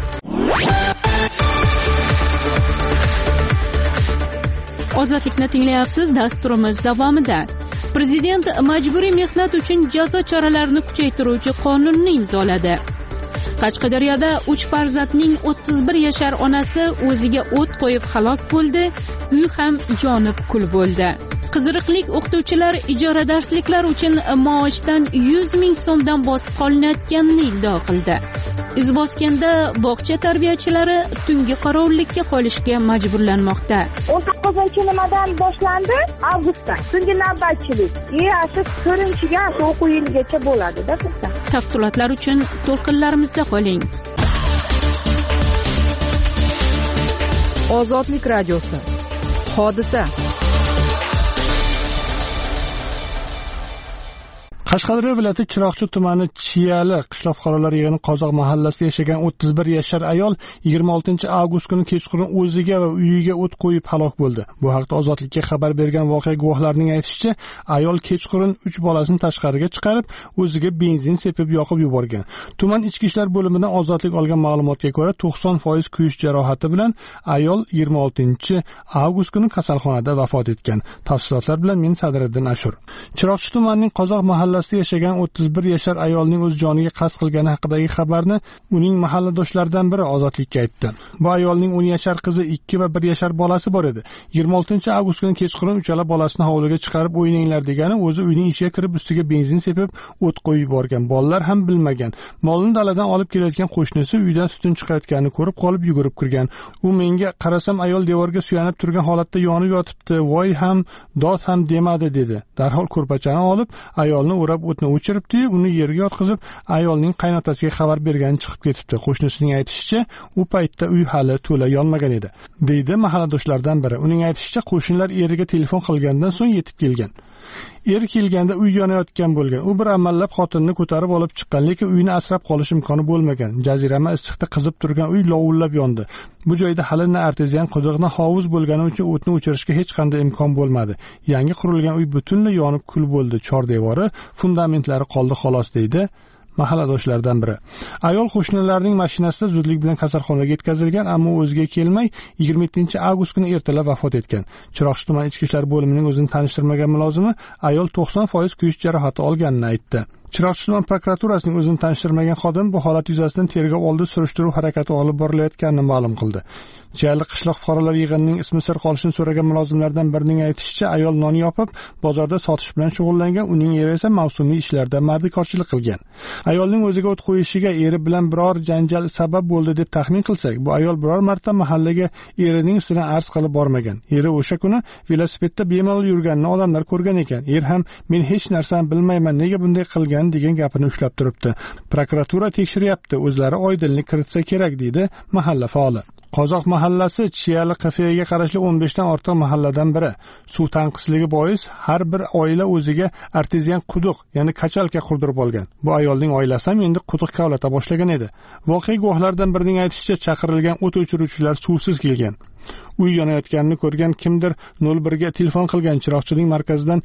S1: Ozodlikni tinglayapsiz. Dasturimiz davomida Prezident majburiy mehnat uchun jazo choralarini kuchaytiruvchi qonunni imzoladi. Qashqadaryoda 3 farzandning 31 yashar onasi o'ziga o't qo'yib halok bo'ldi. Uy ham yonib kul bo'ldi. Qiziriqlik o'qituvchilar ijara darsliklar uchun maoshdan 100 ming so'mdan bosib qolinayotganini iddao qildi. Izbosganda bog'cha tarbiyachilari tungi qorovullikka qolishga majburlanmoqda.
S16: 19-nimadan boshlandi? Avgustdan. Tungi navbatchilik. Shu 4-ga o'quv yiligacha bo'ladi-da bizda.
S1: Tafsilotlar uchun to'lqinlarimizda qoling.
S2: Ozodlik radiosi. Hodisa.
S4: Qashqadaryo viloyati Chiroqchi tumani Chiyali qishloq fuqarolar yig'ini Qozoq mahallasida yashagan 31 yashar ayol 26 avgust kuni kechqurun o'ziga va uyiga o't qo'yib halok bo'ldi. Bu haqda Ozodlikka xabar bergan voqea guvohlarining aytishicha, ayol kechqurun 3 bolasini tashqariga chiqarib, o'ziga benzin sepib yoqib yuborgan. Tuman ichki ishlar bo'limidan Ozodlik olgan ma'lumotga ko'ra, 90% kuyish jarohati bilan ayol 26 avgust kuni kasalxonada vafot etgan. Tafsilotlar bilan men Sadriddin Ashur. Chiroqchi tumanining Qozoq mahallasi mahallasida yashagan 31 yashar ayolning o'z joniga qasd qilgani haqidagi xabarni uning mahalladoshlaridan biri Ozodlikka aytdi. Bu ayolning 10 yashar qizi, 2 va 1 yashar bolasi bor edi. 26 avgust kuni kechqurun uchala bolasini hovliga chiqarib o'ynanglar degani o'zi uyning ichiga kirib ustiga benzin sepib o't qo'yib yuborgan. Bolalar ham bilmagan. Molni daladan olib kelayotgan qo'shnisi uydan tutun chiqayotganini ko'rib qolib yugurib kirgan. U menga qarasam ayol devorga suyanib turgan holatda yonib yotibdi. Voy ham, dod ham demadi dedi. Darhol ko'rpachani olib ayolni o'rab o'tni o'chiribdi, uni yerga yotqizib ayolning qaynotasiga xabar bergani chiqib ketibdi. Qo'shnisining aytishicha, u paytda uy hali to'la yonmagan edi, deydi mahalladoshlardan biri. Uning aytishicha, qo'shnilar eriga telefon qilgandan so'ng yetib kelgan. Er kelganda uy yonayotgan bo'lgan. U bir amallab xotinini ko'tarib olib chiqqan, lekin uyni asrab qolish imkoni bo'lmagan. Jazirama issiqda qizib turgan uy lovullab yondi. Bu joyda hali na artezian quduq, na hovuz bo'lgani uchun o'tni o'chirishga hech qanday imkon bo'lmadi. Yangi qurilgan uy butunlay yonib kul bo'ldi. Chor devori, fundamentlari qoldi xolos, deydi mahalladoshlardan biri. Ayol qo'shnilarning mashinasida zudlik bilan kasalxonaga yetkazilgan, ammo o'ziga kelmay 27-avgust kuni ertalab vafot etgan. Chiroqchi tuman ichki ishlar bo'limining o'zini tanishtirmagan mulozimi ayol 90% kuyish jarohati olganini aytdi. Chiroqchi tuman prokuraturasining o'zini tanishtirmagan xodim bu holat yuzasidan tergov oldi surishtiruv harakati olib borilayotganini ma'lum qildi. Chiyali qishloq fuqarolar yig'inining ismi sir qolishini so'ragan mulozimlardan birining aytishicha, ayol non yopib, bozorda sotish bilan shug'ullangan, uning eri esa mavsumiy ishlarda mardikorchilik qilgan. Ayolning o'ziga o't qo'yishiga eri bilan biror janjal sabab bo'ldi deb taxmin qilsak, bu ayol biror marta mahallaga erining ustidan arz qilib bormagan. Eri o'sha kuni velosipedda bemalol yurganini odamlar ko'rgan ekan. Er ham men hech narsani bilmayman, nega bunday qilgan degan gapini ushlab turibdi. Prokuratura tekshiryapti, o'zlari oydinlik kiritsa kerak, deydi mahalla faoli. Qozoq mahallasi Chiyali qafega qarashli 15 dan ortiq mahalladan biri. Suv tanqisligi bois har bir oila o'ziga artezian quduq, ya'ni kachalka qurdirib olgan. Bu ayolning oilasi ham endi quduq kavlata boshlagan edi. Voqea guvohlaridan birining aytishicha, chaqirilgan o't o'chiruvchilar suvsiz kelgan. Uy yonayotganini ko'rgan kimdir 01 ga telefon qilgan. Chiroqchining markazidan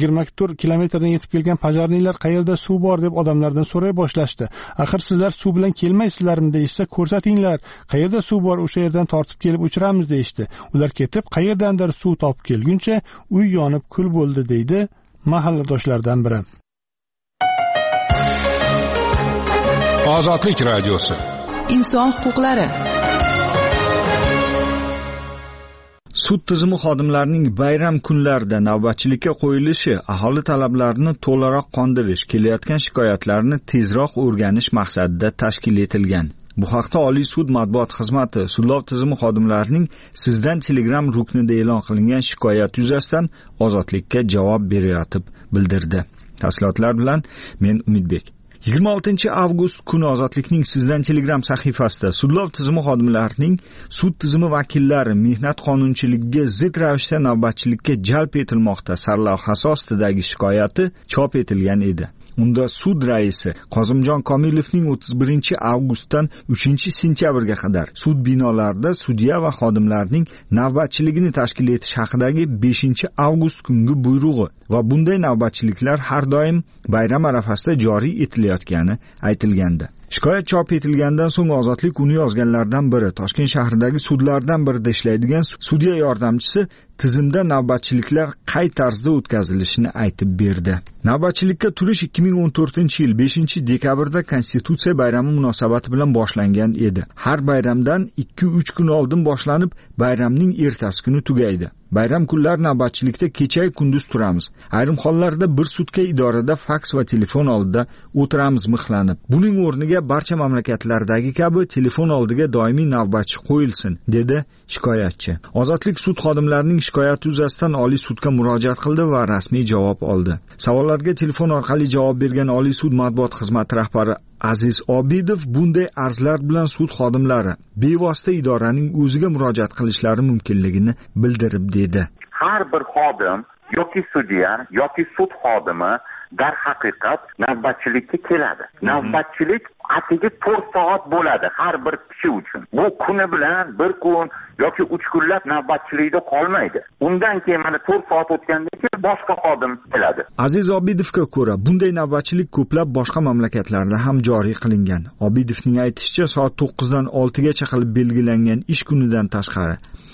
S4: 24 kilometrdan yetib kelgan pajarnilar qayerda suv bor deb odamlardan so'ray boshlashdi. Axir sizlar suv bilan kelmaysizlarmi deyishsa, ko'rsatinglar, qayerda suv bor o'sha yerdan tortib kelib o'chiramiz deyishdi. Ular ketib qayerdandir suv topib kelguncha uy yonib kul bo'ldi, deydi mahalladoshlardan biri.
S14: Ozodlik radiosi.
S2: Inson huquqlari.
S11: Sud tizimi xodimlarining bayram kunlarida navbatchilikka qo'yilishi aholi talablarini to'laroq qondirish, kelayotgan shikoyatlarni tezroq o'rganish maqsadida tashkil etilgan. Bu haqda Oliy sud matbuot xizmati sudlov tizimi xodimlarining sizdan Telegram ruknida e'lon qilingan shikoyat yuzasidan Ozodlikka javob berayotib bildirdi. Tafsilotlar bilan men Umidbek. 26 avgust kuni Ozodlikning sizdan Telegram sahifasida sudlov tizimi xodimlarining sud tizimi vakillari mehnat qonunchiligiga zid ravishda navbatchilikka jalb etilmoqda sarlavhasi ostidagi shikoyati chop etilgan edi. Unda sud raisi Qozimjon Komilovning 31 avgustdan 3 sentyabrga qadar sud binolarida sudya va xodimlarning navbatchiligini tashkil etish haqidagi 5 avgust kungi buyrug'i va bunday navbatchiliklar har doim bayram arafasida joriy etilayotgani aytilgandi. Shikoyat chop etilgandan so'ng Ozodlik uni yozganlardan biri Toshkent shahridagi sudlardan birida ishlaydigan sudya yordamchisi tizimda navbatchiliklar qay tarzda o'tkazilishini aytib berdi. Navbatchilikka turish 2014-yil 5-dekabrda Konstitutsiya bayrami munosabati bilan boshlangan edi. Har bayramdan 2-3 kun oldin boshlanib, bayramning ertasi kuni tugaydi. Bayram kunlar navbatchilikda kecha kunduz turamiz. Ayrim hollarda bir sutka idorada faks va telefon oldida o'tiramiz mixlanib. Buning o'rniga barcha mamlakatlardagi kabi telefon oldiga doimiy navbatchi qo'yilsin, dedi shikoyatchi. Ozodlik sud xodimlarining shikoyati yuzasidan Oliy sudga murojaat qildi va rasmiy javob oldi. Savollarga telefon orqali javob bergan Oliy sud matbuot xizmati rahbari Aziz Obidov bunday arzlar bilan sud xodimlari bevosita idoraning o'ziga murojaat qilishlari mumkinligini bildirib dedi.
S17: Har bir xodim yoki sudya yoki sud xodimi dar haqiqat navbatchilikka keladi. Navbatchilik atigi 4 soat bo'ladi har bir kishi uchun. Bu kuni bilan bir kun yoki 3 kunlab navbatchilikda qolmaydi. Undan keyin mana 4 soat o'tgandan keyin boshqa xodim keladi.
S11: Aziz Obidovga ko'ra, bunday navbatchilik ko'plab boshqa mamlakatlarda ham joriy qilingan. Obidovning aytishicha, soat 9 dan 6 gacha qilib belgilangan ish kunidan tashqari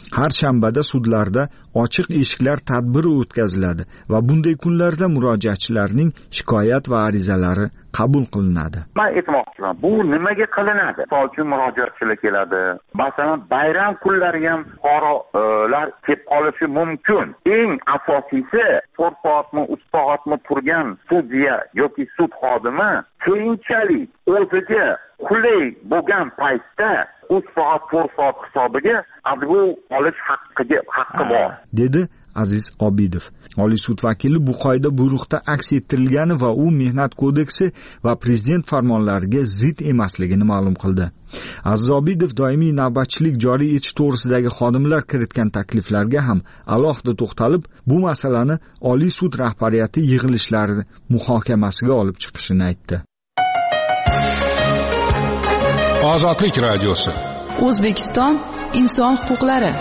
S11: Har shanbada sudlarda ochiq eshiklar tadbiri o'tkaziladi va bunday kunlarda murojaatchilarning shikoyat va arizalari qabul qilinadi.
S17: Men aytmoqchiman, bu nimaga qilinadi? Misol uchun murojaatchilar keladi. Masalan, bayram kunlari ham fuqarolar kelib qolishi mumkin. Eng asosiysi 4 soatmi, 3 soatmi turgan sudya yoki sud xodimi keyinchalik o'ziga qulay bo'lgan paytda 3 soat, 4 soat hisobiga advo olish haqqi bor,
S11: dedi Aziz Obidov. Oliy sud vakili bu qoida buyruqda aks ettirilgani va u mehnat kodeksi va prezident farmonlariga zid emasligini ma'lum qildi. Aziz Obidov doimiy navbatchilik joriy etish to'g'risidagi xodimlar kiritgan takliflarga ham alohida to'xtalib, bu masalani Oliy sud rahbariyati yig'ilishlari muhokamasiga olib chiqishini aytdi.
S14: Ozodlik radiosi.
S2: O'zbekiston inson huquqlari.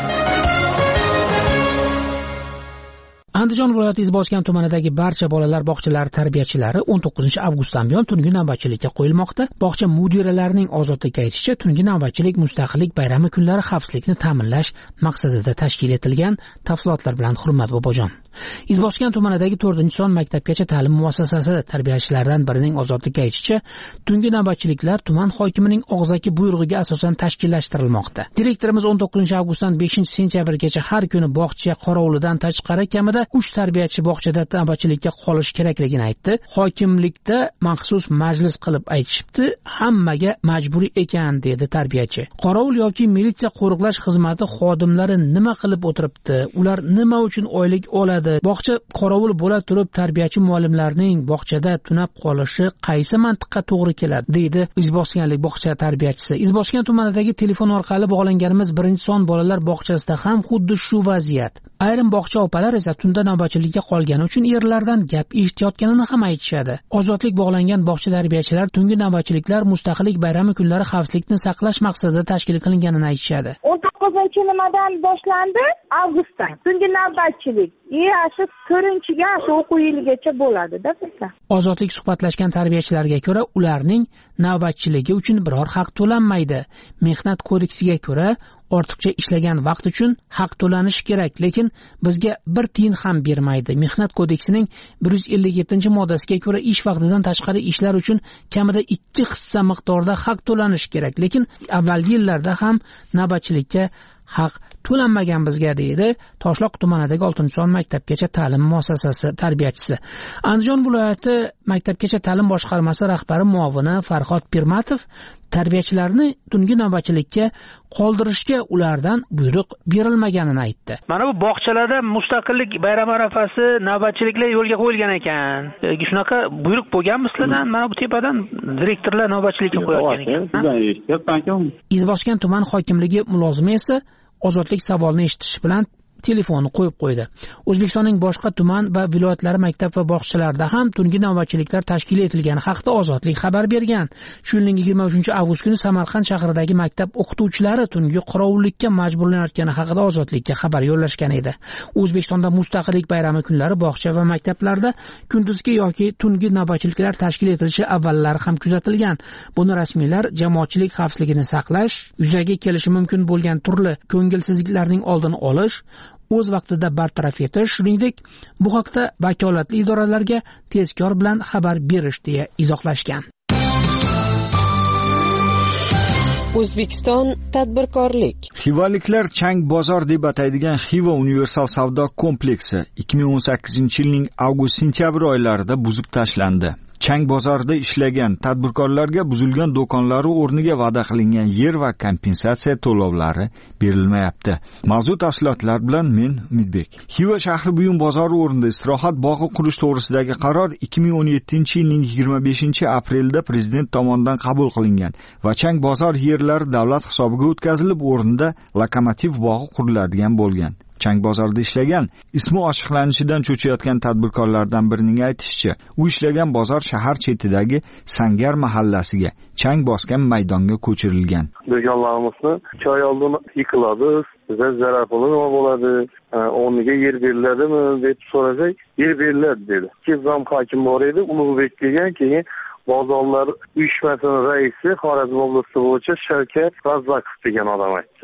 S3: Andijon viloyati Izboskan tumanidagi barcha bolalar bog'chalari tarbiyachilari 19 avgustdan buyon tungi navbatchilikka qo'yilmoqda. Bog'cha mudiralarining ozodlikka aytishicha, tungi navbatchilik Mustaqillik bayrami kunlari xavfsizlikni ta'minlash maqsadida tashkil etilgan. Tafsilotlar bilan Hurmat Bobojon. Izboskan tumanidagi 4-son maktabgacha ta'lim muassasasi tarbiyachilaridan birining ozodlikka aytishicha, tungi navbatchiliklar tuman hokimining og'zaki buyrug'iga asosan tashkillashtirilmoqda. Direktorimiz 19 avgustdan 5 sentyabrgacha har kuni bog'cha qorovlidan tashqari kamida 3 tarbiyachi bog'chada navbatchilikka qolish kerakligini aytdi. Hokimlikda maxsus majlis qilib aytishibdi, hammaga majburiy ekan, dedi tarbiyachi. Qorovul yoki militsiya qo'riqlash xizmati xodimlari nima qilib o'tiribdi? Ular nima uchun oylik oladi? Bog'cha qorovul bo'la turib tarbiyachi muallimlarning bog'chada tunab qolishi qaysi mantiqqa to'g'ri keladi, deydi Izboskanlik bog'cha tarbiyachisi. Izboskan tumanidagi telefon orqali bog'langanimiz 1-son bolalar bog'chasida ham xuddi shu vaziyat. Ayrim bog'cha opalar esa tunda navbatchilikka qolgani uchun erlardan gap eshitayotganini ham aytishadi. Ozodlik bog'langan bog'cha tarbiyachilar tungi navbatchiliklar Mustaqillik bayrami kunlari xavfsizlikni saqlash maqsadida tashkil qilinganini aytishadi.
S16: 19-nimadan boshlandi? Avgustdan. Tungi navbatchilik. Shu 4-ga shu o'quv yiligacha bo'ladi-da bizda.
S3: Ozodlik suhbatlashgan tarbiyachilarga ko'ra, ularning navbatchiligi uchun biror haq to'lanmaydi. Mehnat kodeksiga ko'ra, ortiqcha ishlagan vaqt uchun haq to'lanishi kerak, lekin bizga 1 tiyin ham bermaydi. Mehnat kodeksining 157-moddasiga ko'ra ish vaqtidan tashqari ishlar uchun kamida 2 hissa miqdorda haq to'lanishi kerak, lekin avvalgi yillarda ham navbatchilikka haq to'lanmagan bizga, deydi Toshloq tumanidagi 6-son maktabgacha ta'lim muassasasi tarbiyachisi. Andijon viloyati maktabgacha ta'lim boshqarmasi rahbari muovini Farhod Pirmatov tarbiyachilarni tungi navbatchilikka qoldirishga ulardan buyruq berilmaganini aytdi.
S18: Mana bu bog'chalarda Mustaqillik bayrami arafasi navbatchiliklar yo'lga qo'yilgan ekan. Shunaqa buyruq bo'lgan sizlardan, mana bu tepadan direktorlar navbatchilikka qo'yayotgan ekan.
S3: Izboskan tuman hokimligi mulozimi esa ozodlik savolini eshitish bilan telefonni qo'yib qo'ydi. O'zbekistonning boshqa tuman va viloyatlari maktab va bog'chalarida ham tungi navbatchiliklar tashkil etilgani haqida Ozodlik xabar bergan. Shu yilning 23 avgust kuni Samarqand shahridagi maktab o'qituvchilari tungi qorovullikka majburlanayotgani haqida Ozodlikka xabar yo'llashgan edi. O'zbekistonda Mustaqillik bayrami kunlari bog'cha va maktablarda kunduzgi yoki tungi navbatchiliklar tashkil etilishi avvallari ham kuzatilgan. Buni rasmiylar jamoatchilik xavfsizligini saqlash, yuzaga kelishi mumkin bo'lgan turli ko'ngilsizliklarning oldini olish, o'z vaqtida bartaraf etish, shuningdek bu haqda vakolatli idoralarga tezkor bilan xabar berish deya izohlashgan.
S10: O'zbekiston tadbirkorlik.
S11: Xivaliklar Chang bozor deb ataydigan Xiva universal savdo kompleksi 2018-yilning avgust-sentyabr oylarida buzib tashlandi. Chang bozorida ishlagan tadbirkorlarga buzilgan do'konlari o'rniga va'da qilingan yer va kompensatsiya to'lovlari berilmayapti. Mavzu tafsilotlar bilan men Umidbek. Xiva shahri buyum bozori o'rnida istirohat bog'i qurish to'g'risidagi qaror 2017-yilning 25-aprelda prezident tomonidan qabul qilingan va Chang bozor yerlari davlat hisobiga o'tkazilib, o'rnida lokomotiv bog'i quriladigan bo'lgan. Chang bozorida ishlagan, ismi ochiqlanishidan cho'chiyotgan tadbirkorlardan birining aytishicha, u ishlagan bozor shahar chetidagi Sangar mahallasiga, chang bosgan maydonga ko'chirilgan.
S19: Do'konlarimizni 2 oy oldin yıkıladi, bize zarar nima bo'ladi, o'rniga yer beriladimi deb so'rasak, yer beriladi dedi. Kezam hokim bor edi, Ulug'bek degan, keyin bozorlar uyushmasining raisi Xorazm oblasti bo'yicha Shavkat Razzaqov degan odam aytdi.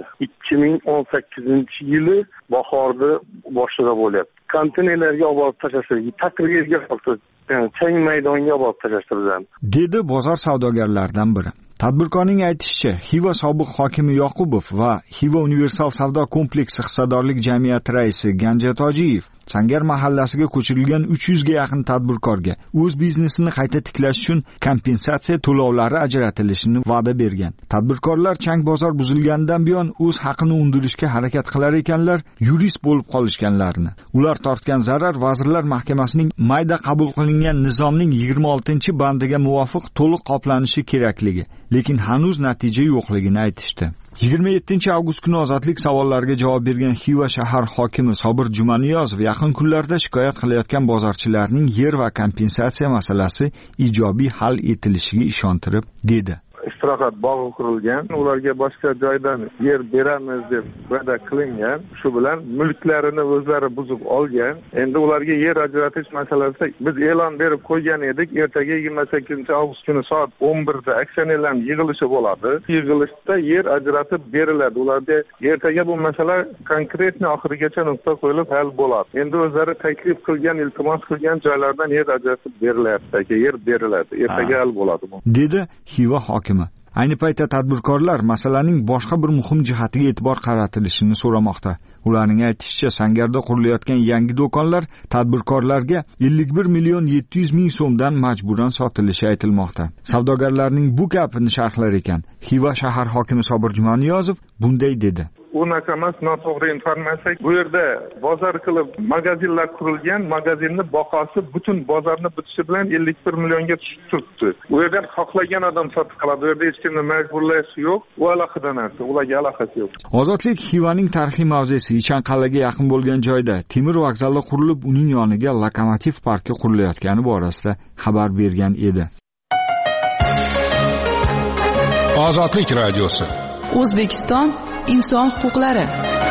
S19: 2018-yili bahorda boshida bo'lyapti. Konteynerlarga olib tashlashdi. Taqrirga chang maydonga olib tashlashdi
S11: dedi bozor savdogarlaridan biri. Tadbirkorning aytishicha, Xiva sobiq hokimi Yoqubov va Xiva Universal savdo kompleksi hissadorlik jamiyati raisi Ganja Tojiyev Sangar mahallasiga ko'chirilgan 300 ga yaqin tadbirkorga o'z biznesini qayta tiklash uchun kompensatsiya to'lovlari ajratilishini va'da bergan. Tadbirkorlar chang bozor buzilganidan buyon o'z haqini undirishga harakat qilar ekanlar, yurist bo'lib qolishganlarini. Ular tortgan zarar Vazirlar Mahkamasining mayda qabul qilingan nizomning 26-bandiga muvofiq to'liq qoplanishi kerakligi, lekin hanuz natija yo'qligini aytishdi. 27-avgust kuni ozodlik savollariga javob bergan Xiva shahar hokimi Sobir Jumaniyozov yaqin kunlarda shikoyat qilayotgan bozorchilarning yer va kompensatsiya masalasi ijobiy hal etilishiga ishontirib dedi.
S19: istirohat bog'i qurilgan, ularga boshqa joydan yer beramiz deb va'da qilingan. Shu bilan mulklarini o'zlari buzib olgan. Endi ularga yer ajratish masalasida biz e'lon berib qo'ygan edik. Ertaga 28-avgust kuni soat 11 da aksionerlar yig'ilishi bo'ladi. Yig'ilishda yer ajratib beriladi. Ularga ertaga bu masala konkretni oxirigacha nuqta qo'yilib hal bo'ladi. Endi o'zlari taklif qilgan, iltimos qilgan joylardan yer ajratib berilyapti. Yer beriladi. Ertaga hal bo'ladi bu.
S11: Dedi Xiva hokimi. Ayni paytda tadbirkorlar masalaning boshqa bir muhim jihatiga e'tibor qaratilishini so'ramoqda. Ularning aytishicha, Sangarda qurilayotgan yangi do'konlar tadbirkorlarga 51 million 700 ming so'mdan majburan sotilishi aytilmoqda. Savdogarlarning bu gapini sharhlar ekan Xiva shahar hokimi Sobir Jumaniyozov bunday dedi.
S19: Unaqa emas, noto'g'ri informatsiya. Bu yerda bozor qilib magazinlar qurilgan, magazinning bahosi butun bozorni bitishi bilan 51 millionga tushib turibdi. U yerdan xohlagan odam sotib qoladi. U yerda hech kimni majburlash yo'q. U alohida narsa, ularga aloqasi yo'q.
S11: Ozodlik Xivaning tarixiy mavzesi Ichanqal'aga yaqin bo'lgan joyda temir vokzali qurilib, uning yoniga lokomotiv parki qurilayotgani borasida xabar bergan edi.
S14: Ozodlik radiosi.
S2: O'zbekiston inson huquqlari.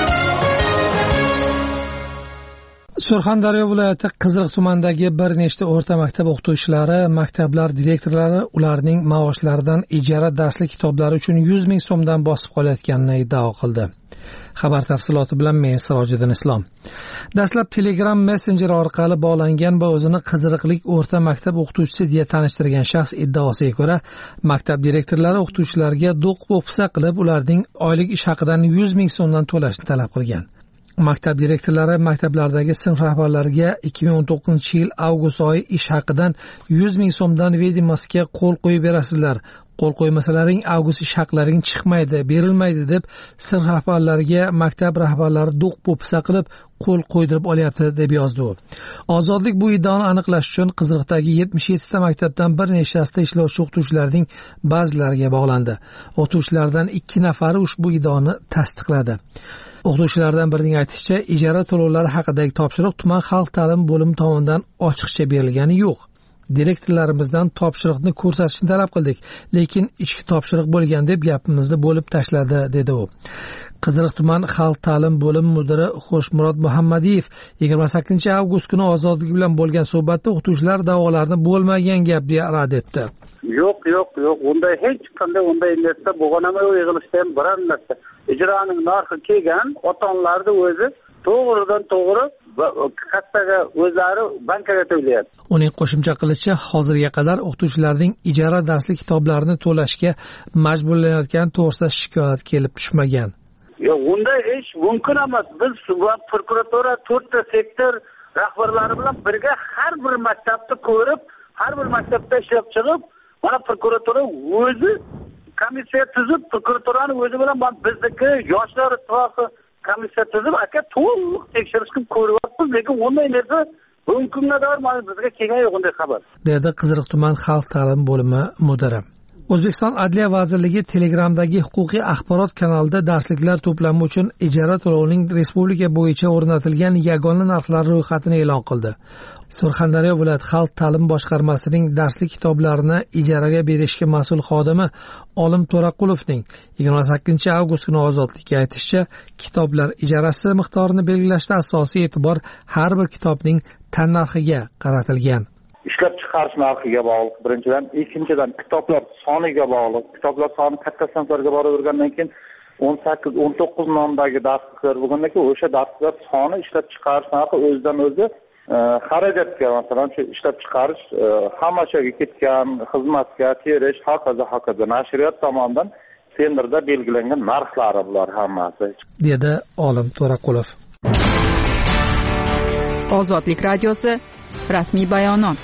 S13: Surxondaryo viloyati Qiziriq tumanidagi bir nechta o'rta maktab o'qituvchilari, maktablar direktorlari ularning maoshlaridan ijara darslik kitoblari uchun 100 ming so'mdan bosib qolayotganini iddao qildi. Xabar tafsiloti bilan men Sirojiddin Islom. Dastlab Telegram Messenger orqali bog'langan va o'zini qiziriqlik o'rta maktab o'qituvchisi deya tanishtirgan shaxs iddaosiga ko'ra, maktab direktorlari o'qituvchilarga do'q-po'pisa qilib, ularning oylik ish haqidan 100 ming so'mdan to'lashni talab qilgan. Maktab direktorlari maktablardagi sinf rahbarlariga 2019-yil avgust oyi ish haqidan 100 ming so'mdan vedimasiga qo'l qo'yib berasizlar. Qo'l qo'ymasalaring avgust ish haqlaring chiqmaydi, berilmaydi deb sinf rahbarlariga maktab rahbarlari do'q-po'pisa qilib qo'l qo'ydirib olyapti deb yozdi u. Ozodlik bu iddaoni aniqlash uchun Qiziriqdagi 77 ta maktabdan bir nechtasida ishlovchi o'qituvchilarning ba'zilariga bog'landi. O'qituvchilardan 2 nafari ushbu iddaoni tasdiqladi. O'qituvchilardan birining aytishicha, ijara to'lovlari haqidagi topshiriq tuman xalq ta'limi bo'limi tomonidan ochiqcha berilgani yo'q. Direktorlarimizdan topshiriqni ko'rsatishni talab qildik, lekin ichki topshiriq bo'lgan deb gapimizni bo'lib tashladi, dedi u. Qiziriq tuman xalq ta'lim bo'limi mudiri Xo'shmurod Muhammadiyev 28-avgust kuni Ozodlik bilan bo'lgan suhbatda o'qituvchilar da'volarni bo'lmagan gap deya rad etdi.
S20: Yo'q, unday hech qanday narsa bo'lgan emas, yig'ilishda ham biror narsa. Ijroning narxi kelgan, ota-onalarni o'zi to'g'ridan to'g'ri kattaga o'zlari bankaga to'layapti.
S13: Uning qo'shimcha qilishicha, hozirga qadar o'qituvchilarning ijara darslik kitoblarini to'lashga majburlanayotgani to'g'risida shikoyat kelib tushmagan.
S20: Yo'q, unday ish mumkin emas. Biz prokuratura 4 ta sektor rahbarlari bilan birga har bir maktabni ko'rib, har bir maktabda ishlab chiqib, mana prokuratura o'zi komissiya tuzib, prokuraturaning o'zi bilan bizniki yoshlar ittifoqi komissiya tuzib, to'liq tekshirish qilib ko'ryapmiz, lekin unday narsa mumkinador bizga kelgan yo'q unday xabar. Dedi Qiziriq tuman xalq ta'limi bo'limi mudiri. O'zbekiston Adliya vazirligi Telegramdagi huquqiy axborot kanalida darsliklar to'plami uchun ijara to'lovining respublika bo'yicha o'rnatilgan yagona narxlar ro'yxatini e'lon qildi. Surxondaryo viloyat xalq ta'lim boshqarmasining darslik kitoblarini ijaraga berishga mas'ul xodimi Olim To'raqulovning 28-avgust kuni Ozodlikka aytishicha, kitoblar ijarasi miqdorini belgilashda asosiy e'tibor har bir kitobning tannarxiga qaratilgan. Ishlab
S17: chiqarish narxiga bog'liq birinchidan, ikkinchidan kitoblar soniga bog'liq. Kitoblar soni katta sinflarga boravergandan keyin 18-19 nomdagi darsliklar bo'lgandan keyin o'sha darsliklar soni ishlab chiqarish narxi o'zidan o'zi xarajatga, masalan, shu ishlab chiqarish, xomashyoga ketgan xizmatga terish, hokazo nashriyot tomonidan tenderda belgilangan narxlari bular hammasi,
S13: dedi Olim To'raqulov.
S2: Ozodlik radiosi rasmiy bayonot.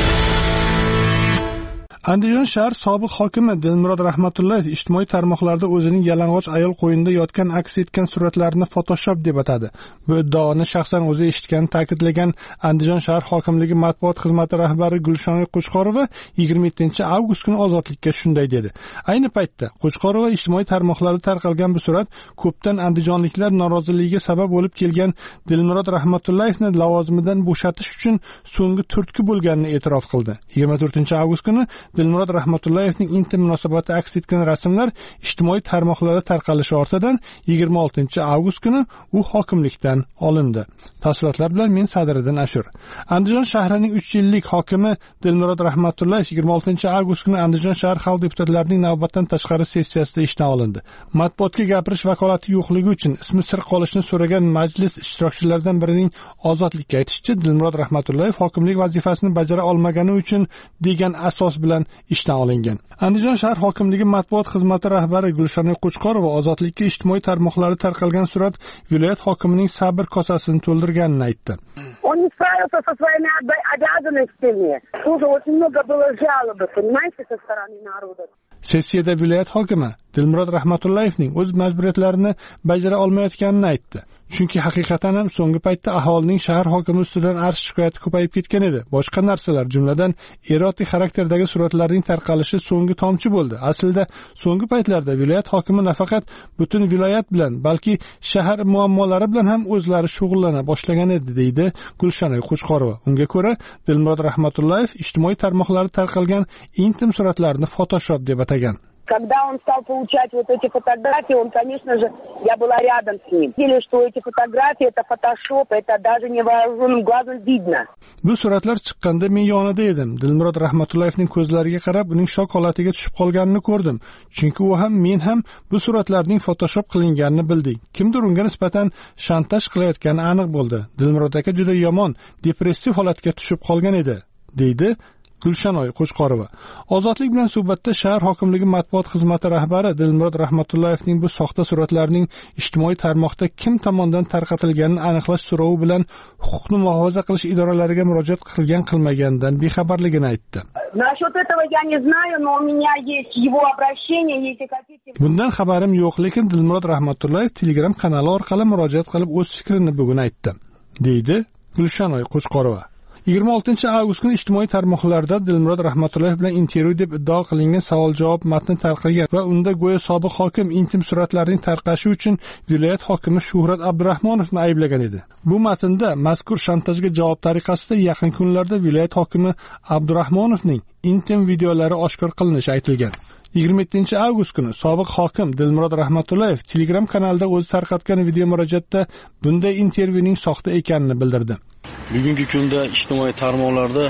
S4: Andijon shahar sobiq hokimi Dilmurod Rahmatullayev ijtimoiy tarmoqlarda o'zining yalang'och ayol qo'ynida yotgan aks etgan suratlarini Photoshop deb atadi. Bu iddaoni shaxsan o'zi eshitganini ta'kidlagan Andijon shahar hokimligi matbuot xizmati rahbari Gulshanay Qo'chqorova 27-avgust kuni Ozodlikka shunday dedi. Ayni paytda Qo'chqorova ijtimoiy tarmoqlarda tarqalgan bu surat ko'pdan andijonliklar noroziligiga sabab bo'lib kelgan Dilmurod Rahmatullayevni lavozimidan bo'shatish uchun so'nggi turtki bo'lganini e'tirof qildi. 24-avgust kuni Dilmurod Rahmatullayevning intim munosabati aks etgan rasmlar ijtimoiy tarmoqlarda tarqalishi ortidan 26-avgust kuni u hokimlikdan olindi. Tafsilotlar bilan men Sadriddin Ashur. Andijon shahrining 3 yillik hokimi Dilmurod Rahmatullayev 26-avgust kuni Andijon shahar xalq deputatlarining navbatdan tashqari sessiyasida ishdan olindi. Matbuotga gapirish vakolati yo'qligi uchun ismi sir qolishni so'ragan majlis ishtirokchilaridan birining Ozodlikka aytishicha, Dilmurod Rahmatullayev hokimlik vazifasini bajara olmagani uchun degan asos bilan ishdan olingan. Andijon shahar hokimligi matbuot xizmati rahbari Gulshanay Qo'chqorova Ozodlikka ijtimoiy tarmoqlarda tarqalgan surat viloyat hokimining sabr kosasini to'ldirganini aytdi.
S16: Он не справился со своими обязанностями. Тоже очень много было жалоб, понимаете, со стороны народа.
S4: Sessiyada viloyat hokimi Dilmurod Rahmatullayevning o'z majburiyatlarini bajara olmayotganini aytdi. Chunki haqiqatan ham so'nggi paytda aholining shahar hokimi ustidan arz shikoyati ko'payib ketgan edi. Boshqa narsalar, jumladan erotik xarakterdagi suratlarning tarqalishi so'nggi tomchi bo'ldi. Aslida so'nggi paytlarda viloyat hokimi nafaqat butun viloyat bilan, balki shahar muammolari bilan ham o'zlari shug'ullana boshlagan edi, deydi Gulshanay Qo'chqorova. Unga ko'ra, Dilmurod Rahmatullayev ijtimoiy tarmoqlarda tarqalgan intim suratlarni Photoshop deb atagan.
S16: Когда он стал получать вот эти фотографии, он, конечно же, я была рядом с ним. Видели, что эти фотографии это фотошоп, это даже невооруженным глазом видно.
S4: Bu suratlar chiqqanda men yonida edim. Dilmurod Rahmatullayevning ko'zlariga qarab, uning shok holatiga tushib qolganini ko'rdim. Chunki u ham men ham bu suratlarning Photoshop qilinganini bildik. Kimdir unga nisbatan shantaj qilayotgani aniq bo'ldi. Dilmurod aka juda yomon, depressiv holatga tushib qolgan edi, deydi Gulshanay Qo'chqorova. Ozodlik bilan suhbatda shahar hokimligi matbuot xizmati rahbari Dilmurod Rahmatullayevning bu soxta suratlarning ijtimoiy tarmoqda kim tomonidan tarqatilganini aniqlash so'rovi bilan huquqni muhofaza qilish idoralariga murojaat qilmaganidan bexabarligini aytdi.
S16: Насчет этого я не знаю, но у меня есть его обращение, если хотите.
S4: Bundan xabarim yo'q, lekin Dilmurod Rahmatullayev Telegram kanali orqali murojaat qilib o'z fikrini bugun aytdi, deydi Gulshanay Qo'chqorova. 26-avgust kuni ijtimoiy tarmoqlarda Dilmurod Rahmatullayev bilan intervyu deb iddao qilingan savol-javob matni tarqalgan va unda go'yo sobiq hokim intim suratlarning tarqashi uchun viloyat hokimi Shuhrat Abdurahmonovni ayblagan edi. Bu matnda mazkur shantajga javob tariqasida yaqin kunlarda viloyat hokimi Abdurahmonovning intim videolari oshkor qilinishi aytilgan. 27-avgust kuni sobiq hokim Dilmurod Rahmatullayev Telegram kanalida o'zi tarqatgan video murojaatda bunday intervyuning soxta ekanini bildirdi.
S21: Bugungi kunda ijtimoiy tarmoqlarda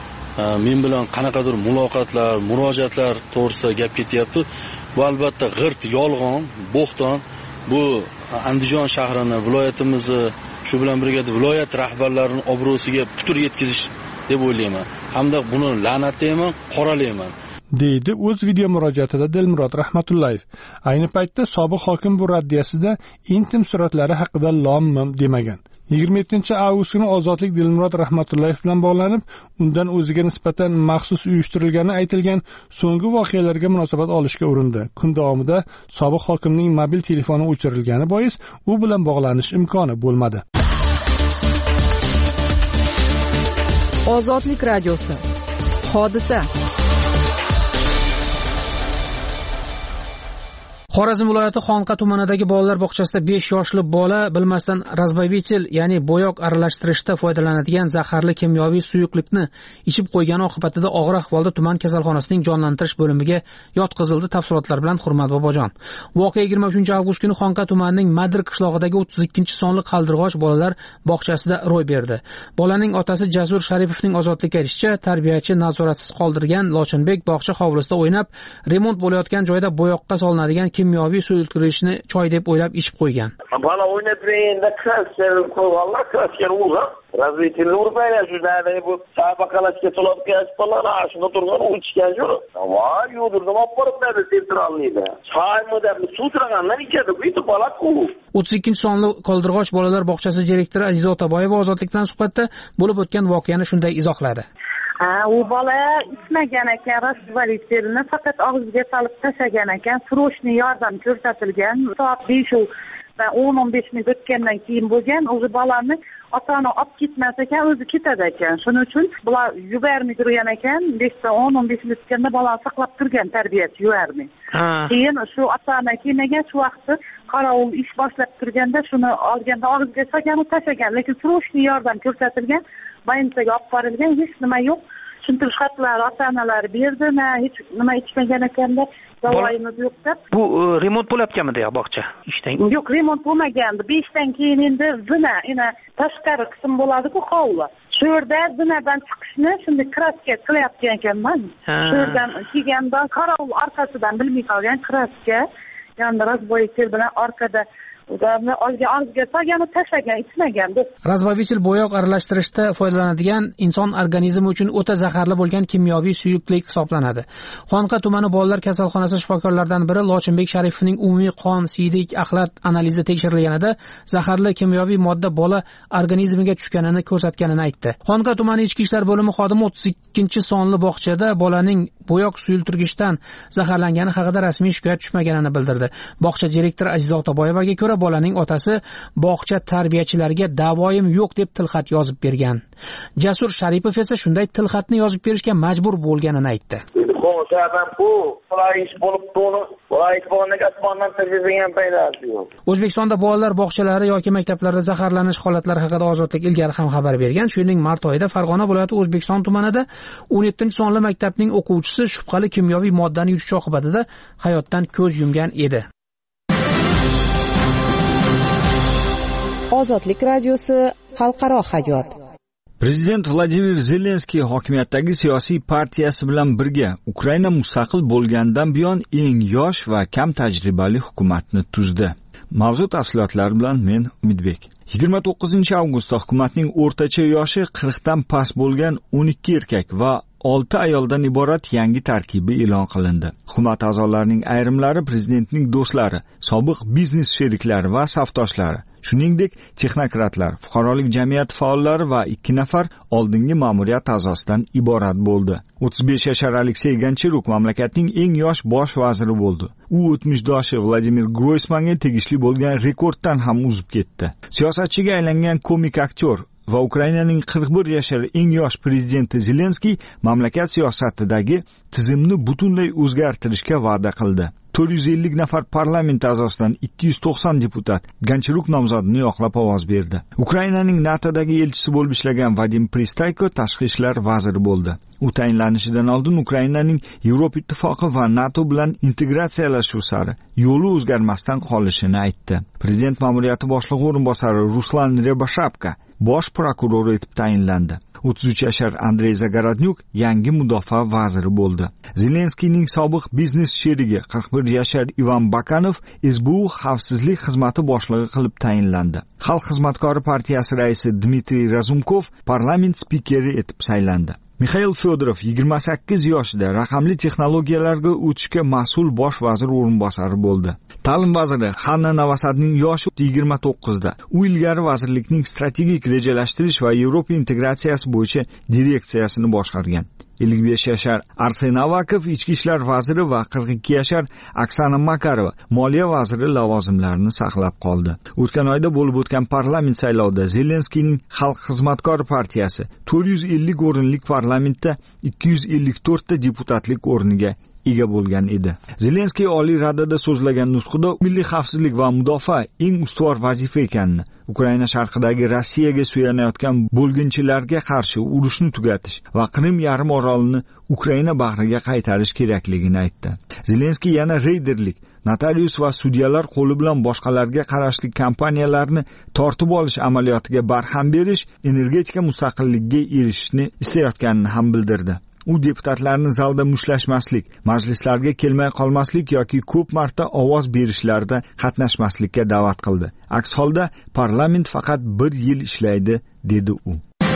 S21: men bilan qanaqadir muloqotlar, murojaatlar to'g'risida gap ketyapti. Bu albatta g'irt, yolg'on, bo'xton. Bu Andijon shahrini, viloyatimizni, shu bilan birga viloyat rahbarlarining obro'siga putur yetkazish deb o'ylayman. Hamda buni la'natlayman, qoralayman, deydi o'z video murojaatida Dilmurod Rahmatullayev. Ayni paytda sobiq hokim bu raddiyasida intim suratlari haqida lom-mim demagan. 27-avgust kuni Ozodlik Dilmurod Rahmatullayev bilan bog'lanib, undan o'ziga nisbatan maxsus uyushtirilgani aytilgan so'nggi voqealarga munosabat olishga urindi. Kun davomida sobiq hokimning mobil telefoni o'chirilgani bois u bilan bog'lanish imkoni bo'lmadi.
S2: Ozodlik radiosi. Hodisa.
S3: Xorazm viloyati Xonqa tumanidagi bolalar bog'chasida 5 yoshli bola bilmasdan razbavitel, ya'ni bo'yoq aralashtirishda foydalanadigan zaharli kimyoviy suyuqlikni ichib qo'ygani oqibatida og'ir ahvolda tuman kasalxonasining jonlantirish bo'limiga yotqizildi. Tafsilotlar bilan Hurmat Bobojon. Voqea 23-avgust kuni Xonqa tumanining Madir qishlog'idagi 32-sonli qaldirg'och bolalar bog'chasida ro'y berdi. Bolaning otasi Jasur Sharipovning ozodlikka erishicha, tarbiyachi nazoratsiz qoldirgan Lochinbek bog'cha hovlisida o'ynab, remont bo'layotgan joyda bo'yoqqa solinadigan kimyoviy suyultirishni choy deb o'ylab ichib qo'ygan.
S20: Bola o'ynayotganda krasker qo'yganlar, krasker urgan. Razvitilni urmaylar, shunday bu sabaqalashga to'lab kelishdilar, shunda turgan u ichgan shu. Voy, yudirdim, olib boribdi sentralniyda. Choymi deb sutragandan ichadi, bu bola-ku.
S3: 32-sonli Qoldirg'och bolalar bog'chasi direktori Aziza Otaboyeva ozodlik bilan suhbatda bo'lib o'tgan voqeani shunday izohladi.
S5: U bola ichmagan ekan, rasvavitelni faqat og'ziga solib tashlagan ekan. Srochniy yordam ko'rsatilgan. Soat 5 va 10-15 minut o'tgandan keyin bo'lgan. O'zi bolani ota-ona olib ketmas ekan, o'zi ketadi ekan. Shuning uchun bular yubormay turgan ekan. 10-15 minut o'tganda bolani saqlab turgan tarbiyachi yubormay. Keyin shu ota-ona kelmagan shu vaqtda qorovul ish boshlab turganda shuni olganda og'ziga solgan, tashlagan. Lekin srochniy yordam ko'rsatilgan. Bayinsaga olib borilgan, hech nima yo'q. Tushuntirish xatlari ota-onalar berdi, hech nima ichmagan ekanda, davoyimiz yo'q deb.
S18: Bu remont bo'layotganmidi bog'cha ishdan?
S5: Yo'q, remont bo'lmagandi. 5 dan keyin endi zina, tashqari qism bo'ladi-ku, hovli. Shu yerda zinadan chiqishni shunda kraska qilyapgan ekanman. Shu yerdan kelgandan qorovul orqasidan bilmay qolgan kraska, yonda razboytel bilan orqada ularni olgan og'ziga solgan, tashlagan, ichmagan.
S3: Razbavitel bo'yoq aralashtirishda foydalanadigan inson organizmi uchun o'ta zaharli bo'lgan kimyoviy suyuqlik hisoblanadi. Xonqa tumani bolalar kasalxonasi shifokorlaridan biri Lochinbek Sharipovning umumiy qon, siydik, axlat analizi tekshirilganida zaharli kimyoviy modda bola organizmiga tushganini ko'rsatganini aytdi. Xonqa tumani ichki ishlar bo'limi xodimi 32-sonli bog'chada bolaning bo'yoq suyultirgichdan zaharlangani haqida rasmiy shikoyat tushmaganini bildirdi. Bog'cha direktori Aziza Otaboyevaga ko'ra, bolaning otasi bog'cha tarbiyachilariga davoyim yo'q deb tilxat yozib bergan. Jasur Sharipov esa shunday tilxatni yozib berishga majbur bo'lganini aytdi. O'zbekistonda bolalar bog'chalari yoki maktablarda zaharlanish holatlari haqida Ozodlik ilgari ham xabar bergan. Shuningdek, mart oyida Farg'ona viloyati O'zbekiston tumanida 17-sonli maktabning o'quvchisi shubhali kimyoviy moddani yutishi oqibatida hayotdan ko'z yumgan edi.
S10: Ozodlik radiosi xalqaro hayot.
S11: Prezident Vladimir Zelenskiy hokimiyatdagi siyosiy partiyasi bilan birga Ukraina mustaqil bo'lgandan buyon eng yosh va kam tajribali hukumatni tuzdi. Mavzu tafsilotlari bilan men Umidbek. 29-avgustda hukumatning o'rtacha yoshi 40 dan past bo'lgan 12 erkak va 6 ayoldan iborat yangi tarkibi e'lon qilindi. Hukumat a'zolarining ayrimlari prezidentning do'stlari, sobiq biznes sheriklari va safdoshlari, shuningdek texnokratlar, fuqarolik jamiyati faollari va 2 nafar oldingi ma'muriyat a'zosidan iborat bo'ldi. 35 yashar Aleksey Gonchiruk mamlakatning eng yosh bosh vaziri bo'ldi. U o'tmishdoshi Vladimir Groysmanga tegishli bo'lgan rekorddan ham uzib ketdi. Siyosatchiga aylangan komik aktyor va Ukrainaning 41 yashar eng yosh prezidenti Zelenskiy mamlakat siyosatidagi tizimni butunlay o'zgartirishga va'da qildi. 450 nafar parlament a'zosidan 290 deputat Gonchiruk nomzodini yoqlab ovoz berdi. Ukrainaning NATOdagi elchisi bo'lib ishlagan Vadim Pristayko tashqi ishlar vaziri bo'ldi. U tayinlanishidan oldin Ukrainaning Yevropa ittifoqi va NATO bilan integratsiyalashuv sari yo'li o'zgarmasdan qolishini aytdi. Prezident ma'muriyati boshlig'i o'rinbosari Ruslan Rebashapka bosh prokuror etib tayinlandi. 33 yashar Andrey Zagorodnyuk yangi mudofaa vaziri bo'ldi. Zelenskiyning sobiq biznes sherigi 41 yashar Ivan Bakanov SBU xavfsizlik xizmati boshlig'i qilib tayinlandi. Xalq xizmatkori partiyasi raisi Dmitriy Razumkov parlament spikeri etib saylandi. Mikhail Fyodorov 28 yoshida raqamli texnologiyalarga o'tishga mas'ul bosh vazir o'rinbosari bo'ldi. Ta'lim vaziri Hanna Navasadning yoshi 29 da. U ilgari vazirlikning strategik rejalashtirish va Yevropa integratsiyasi bo'yicha direksiyasini boshqargan. 55 yashar Arsen Avakov ichki ishlar vaziri va 42 yashar Oksana Makarova moliya vaziri lavozimlarini saqlab qoldi. O'tgan oyda bo'lib o'tgan parlament saylovida Zelenskiyning Xalq xizmatkor partiyasi 450 o'rinlik parlamentda 254 ta deputatlik o'rniga ega bo'lgan edi. Zelenskiy Oliy Radada so'zlagan nutqida milliy xavfsizlik va mudofaa eng ustuvor vazifa ekanini, Ukraina sharqidagi Rossiyaga suyanayotgan bo'lginchilarga qarshi urushni tugatish va Qrim yarim orolini Ukraina bag'riga qaytarish kerakligini aytdi. Zelenskiy yana reyderlik, notarius va sudyalar qo'li bilan boshqalarga qarashli kompaniyalarni tortib olish amaliyotiga barham berish, energetika mustaqilligiga erishishni istayotganini ham bildirdi. U deputatlarni zalda mushlashmaslik, majlislarga kelmay qolmaslik yoki ko'p marta ovoz berishlarda qatnashmaslikka da'vat qildi. Aks holda parlament faqat 1 yil ishlaydi, dedi u.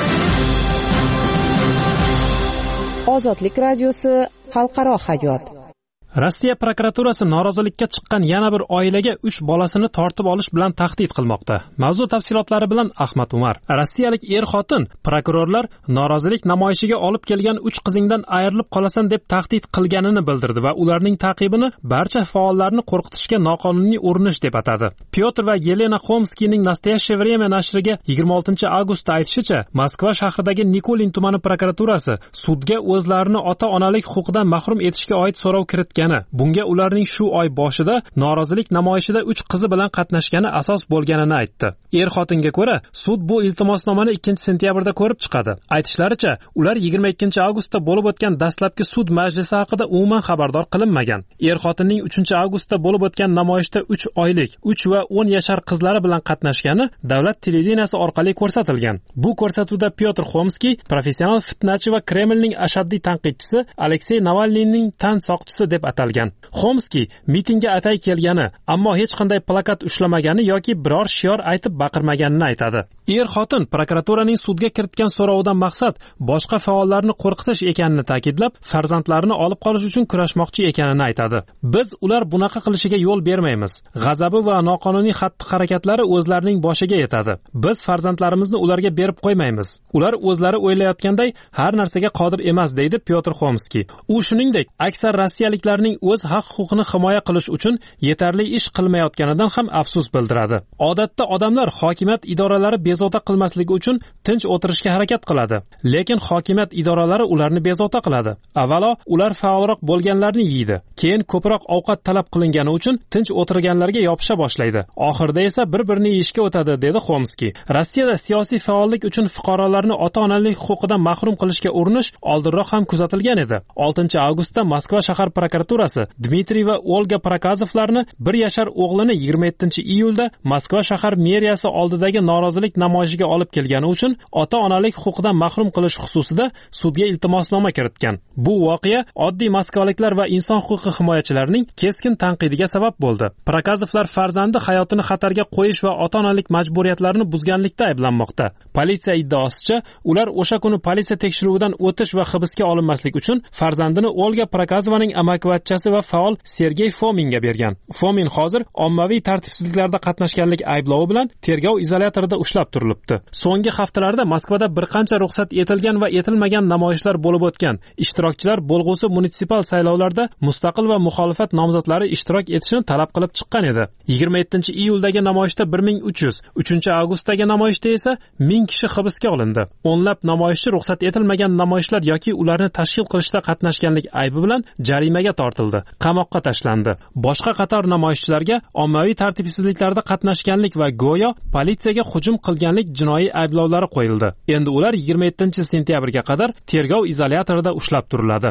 S10: Ozodlik radiosi xalqaro hayot.
S12: Rossiya prokuraturasi norozilikka chiqqan yana bir oilaga 3 bolasini tortib olish bilan tahdid qilmoqda. Mavzu tafsilotlari bilan Ahmad Umar. Rossiyalik er-xotin prokurorlar norozilik namoyishiga olib kelgan 3 qizingdan ayrilib qolasan deb tahdid qilganini bildirdi va ularning ta'qibini barcha faollarni qo'rqitishga noqonuniy urinish deb atadi. Pyotr va Yelena Xomskiyning Nastoyashye время nashriga 26 avgustda aytishicha, Moskva shahridagi Nikolin tumani prokuraturasi sudga o'zlarini ota-onalik huquqidan mahrum etishga oid so'rov kiritgan. Bunga ularning shu oy boshida norozilik namoyishida 3 qizi bilan qatnashgani asos bo'lganini aytdi. Er-xotinga ko'ra, sud bu iltimosnomani 2-sentyabrda ko'rib chiqadi. Aytishlaricha, ular 22-avgustda bo'lib o'tgan dastlabki sud majlisi haqida umuman xabardor qilinmagan. Er-xotinning 3-avgustda bo'lib o'tgan namoyishda 3 oylik, 3 va 10 yashar qizlari bilan qatnashgani davlat televideniyasi orqali ko'rsatilgan. Bu ko'rsatuvda Pyotr Xomskiy professional fitnachi va Kremlning ashaddiy tanqidchisi Aleksey Navalniyning tan soqchisi deb atalgan. Xomskiy mitingga atay kelgani, ammo hech qanday plakat ushlamagani yoki biror shior aytib baqirmaganini aytadi. Er-xotin prokuraturaning sudga kiritgan so'rovidan maqsad boshqa faollarni qo'rqitish ekanini ta'kidlab, farzandlarini olib qolish uchun kurashmoqchi ekanini aytadi. Biz ular bunaqa qilishiga yo'l bermaymiz. G'azabi va noqonuniy xatti-harakatlari o'zlarining boshiga yetadi. Biz farzandlarimizni ularga berib qo'ymaymiz. Ular o'zlari o'ylayotganday har narsaga qodir emas, deydi Pyotr Xomskiy. U shuningdek, aksar rossiyaliklarning o'z haq-huquqini himoya qilish uchun yetarli ish qilmayotganidan ham afsus bildiradi. Odatda odamlar hokimiyat idoralari bezovta qilmasligi uchun tinch o'tirishga harakat qiladi, lekin hokimiyat idoralari ularni bezovta qiladi. Avvalo, ular faolroq bo'lganlarni yeydi, keyin ko'proq ovqat talab qilingani uchun tinch o'tirganlarga yopisha boshlaydi. Oxirida esa bir-birini yeyishga o'tadi, dedi Xomskiy. Rossiyada siyosiy faollik uchun fuqarolarni ota-onalik huquqidan mahrum qilishga urinish oldinroq ham kuzatilgan edi. 6-avgustda Moskva shahar prokuraturasi Dmitriy va Olga Prokazovlarni 1 yashar o'g'lini 27-iyulda Moskva shahar meriyasi oldidagi norozilik namoyishiga olib kelgani uchun ota-onalik huquqidan mahrum qilish xususida sudga iltimosnoma kiritgan. Bu voqea oddiy moskvaliklar va inson huquqi himoyachilarining keskin tanqidiga sabab bo'ldi. Prokazovlar farzandi hayotini xatarga qo'yish va ota-onalik majburiyatlarini buzganlikda ayblanmoqda. Politsiya iddaosicha, ular o'sha kuni politsiya tekshiruvidan o'tish va hibsga olinmaslik uchun farzandini Olga Prokazovaning amakivachchasi va faol Sergey Fominga bergan. Fomin hozir ommaviy tartibsizliklarda qatnashganlik ayblovi bilan tergov izolyatorida ushlab turilibdi. So'nggi haftalarda Moskvada bir qancha ruxsat etilgan va etilmagan namoyishlar bo'lib o'tgan. Ishtirokchilar bo'lg'usi munisipal saylovlarda mustaqil va muxolifat nomzodlari ishtirok etishini talab qilib chiqqan edi. 27-iyuldagi namoyishda 1300, 3-avgustdagi namoyishda esa 1000 kishi hibsga olindi. O'nlab namoyishchi ruxsat etilmagan namoyishlar yoki ularni tashkil qilishda qatnashganlik aybi bilan jarimaga tortildi, qamoqqa tashlandi. Boshqa qator namoyishchilarga ommaviy tartibsizliklarda qatnashganlik va go'yo politsiyaga hujum qilganlik jinoiy ayblovlari qo'yildi. Endi ular 27-sentyabrga qadar tergov izolyatorida ushlab turiladi.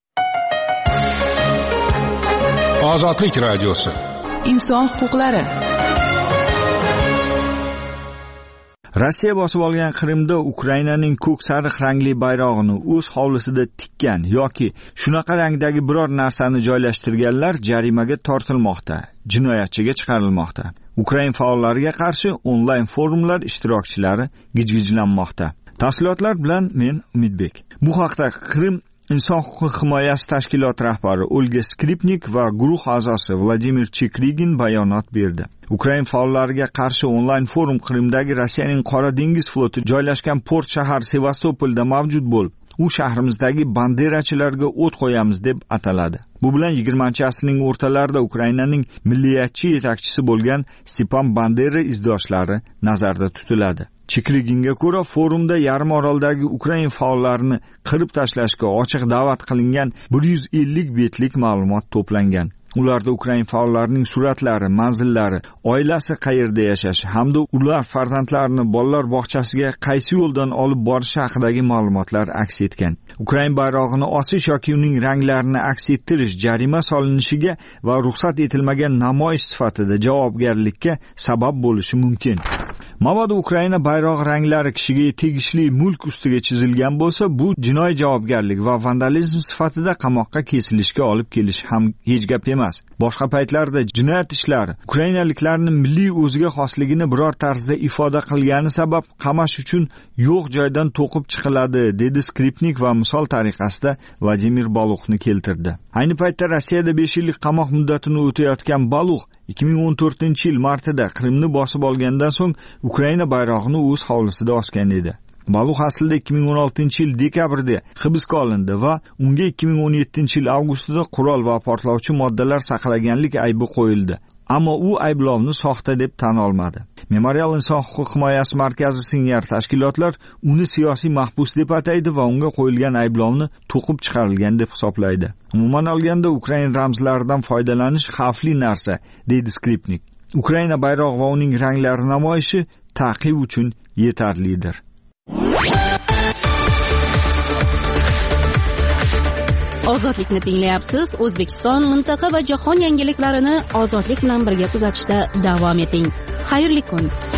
S14: Ozodlik radiosi.
S2: Inson huquqlari.
S11: Rossiya bosib olgan Qrimda Ukrainaning ko'k sariq rangli bayrog'ini o'z hovlisida tikkan yoki shunaqa rangdagi biror narsani joylashtirganlar jarimaga tortilmoqda, jinoyatchiga chiqarilmoqda. Ukrain faollariga qarshi onlayn forumlar ishtirokchilari gijgijlanmoqda. Tafsilotlar bilan men Umidbek. Bu haqda Qrim Inson huquq himoyasi tashkiloti rahbari Olga Skripnik va guruh a'zosi Vladimir Chekrigin bayonot berdi. Ukrain faollariga qarshi onlayn forum Qrimdagi Rossiyaning Qora dengiz floti joylashgan port shahar Sevastopolda mavjud bo'lib, u shahrimizdagi banderachilarga o't qo'yamiz deb ataladi. Bu bilan 20-asrning o'rtalarida Ukrainaning milliyatchi yetakchisi bo'lgan Stepan Bandera izdoshlari nazarda tutiladi. Chekliginga ko'ra, forumda yarim oroldagi Ukraina faollarini qirib tashlashga ochiq da'vat qilingan 150 betlik ma'lumot to'plangan. Ularda Ukraina faollarining suratlari, manzillari, oilasi qayerda yashashi hamda ular farzandlarini bolalar bog'chasiga qaysi yo'ldan olib borishi haqidagi ma'lumotlar aks etgan. Ukraina bayrog'ini osish yoki uning ranglarini aks ettirish jarima solinishiga va ruxsat etilmagan namoyish sifatida javobgarlikka sabab bo'lishi mumkin. Mabodo Ukraina bayrog'i ranglari kishiga tegishli mulk ustiga chizilgan bo'lsa, bu jinoiy javobgarlik va vandalizm sifatida qamoqqa kesilishga olib kelish ham hech gap emas. Boshqa paytlarda jinoyat ishlari ukrainaliklarning milliy o'ziga xosligini biror tarzda ifoda qilgani sabab qamash uchun yo'q joydan to'qib chiqiladi, dedi Skripnik va misol tariqasida Vladimir Baluxni keltirdi. Ayni paytda Rossiyada 5 yillik qamoq muddatini o'tayotgan Balux 2014-yil martida Qrimni bosib olgandan so'ng Ukraina bayrog'ini o'z hovlisida osgan edi. Balux aslida 2016-yil dekabrda hibsga olindi va unga 2017-yil avgustida qurol va portlovchi moddalar saqlaganlik aybi qo'yildi. Ammo u ayblovni soxta deb tan olmadi. Memorial inson huquq himoyasi markazi singari tashkilotlar uni siyosiy mahbus deb ataydi va unga qo'yilgan ayblovni to'qib chiqarilgan deb hisoblaydi. Umuman olganda Ukraina ramzlaridan foydalanish xavfli narsa, deydi Skripnik. Ukraina bayrog'i va uning ranglari namoyishi ta'qib uchun yetarlidir.
S1: Ozodlikni tinglayapsiz. O'zbekiston, mintaqa va jahon yangiliklarini ozodlik bilan birga kuzatishda davom eting. Xayrli kun.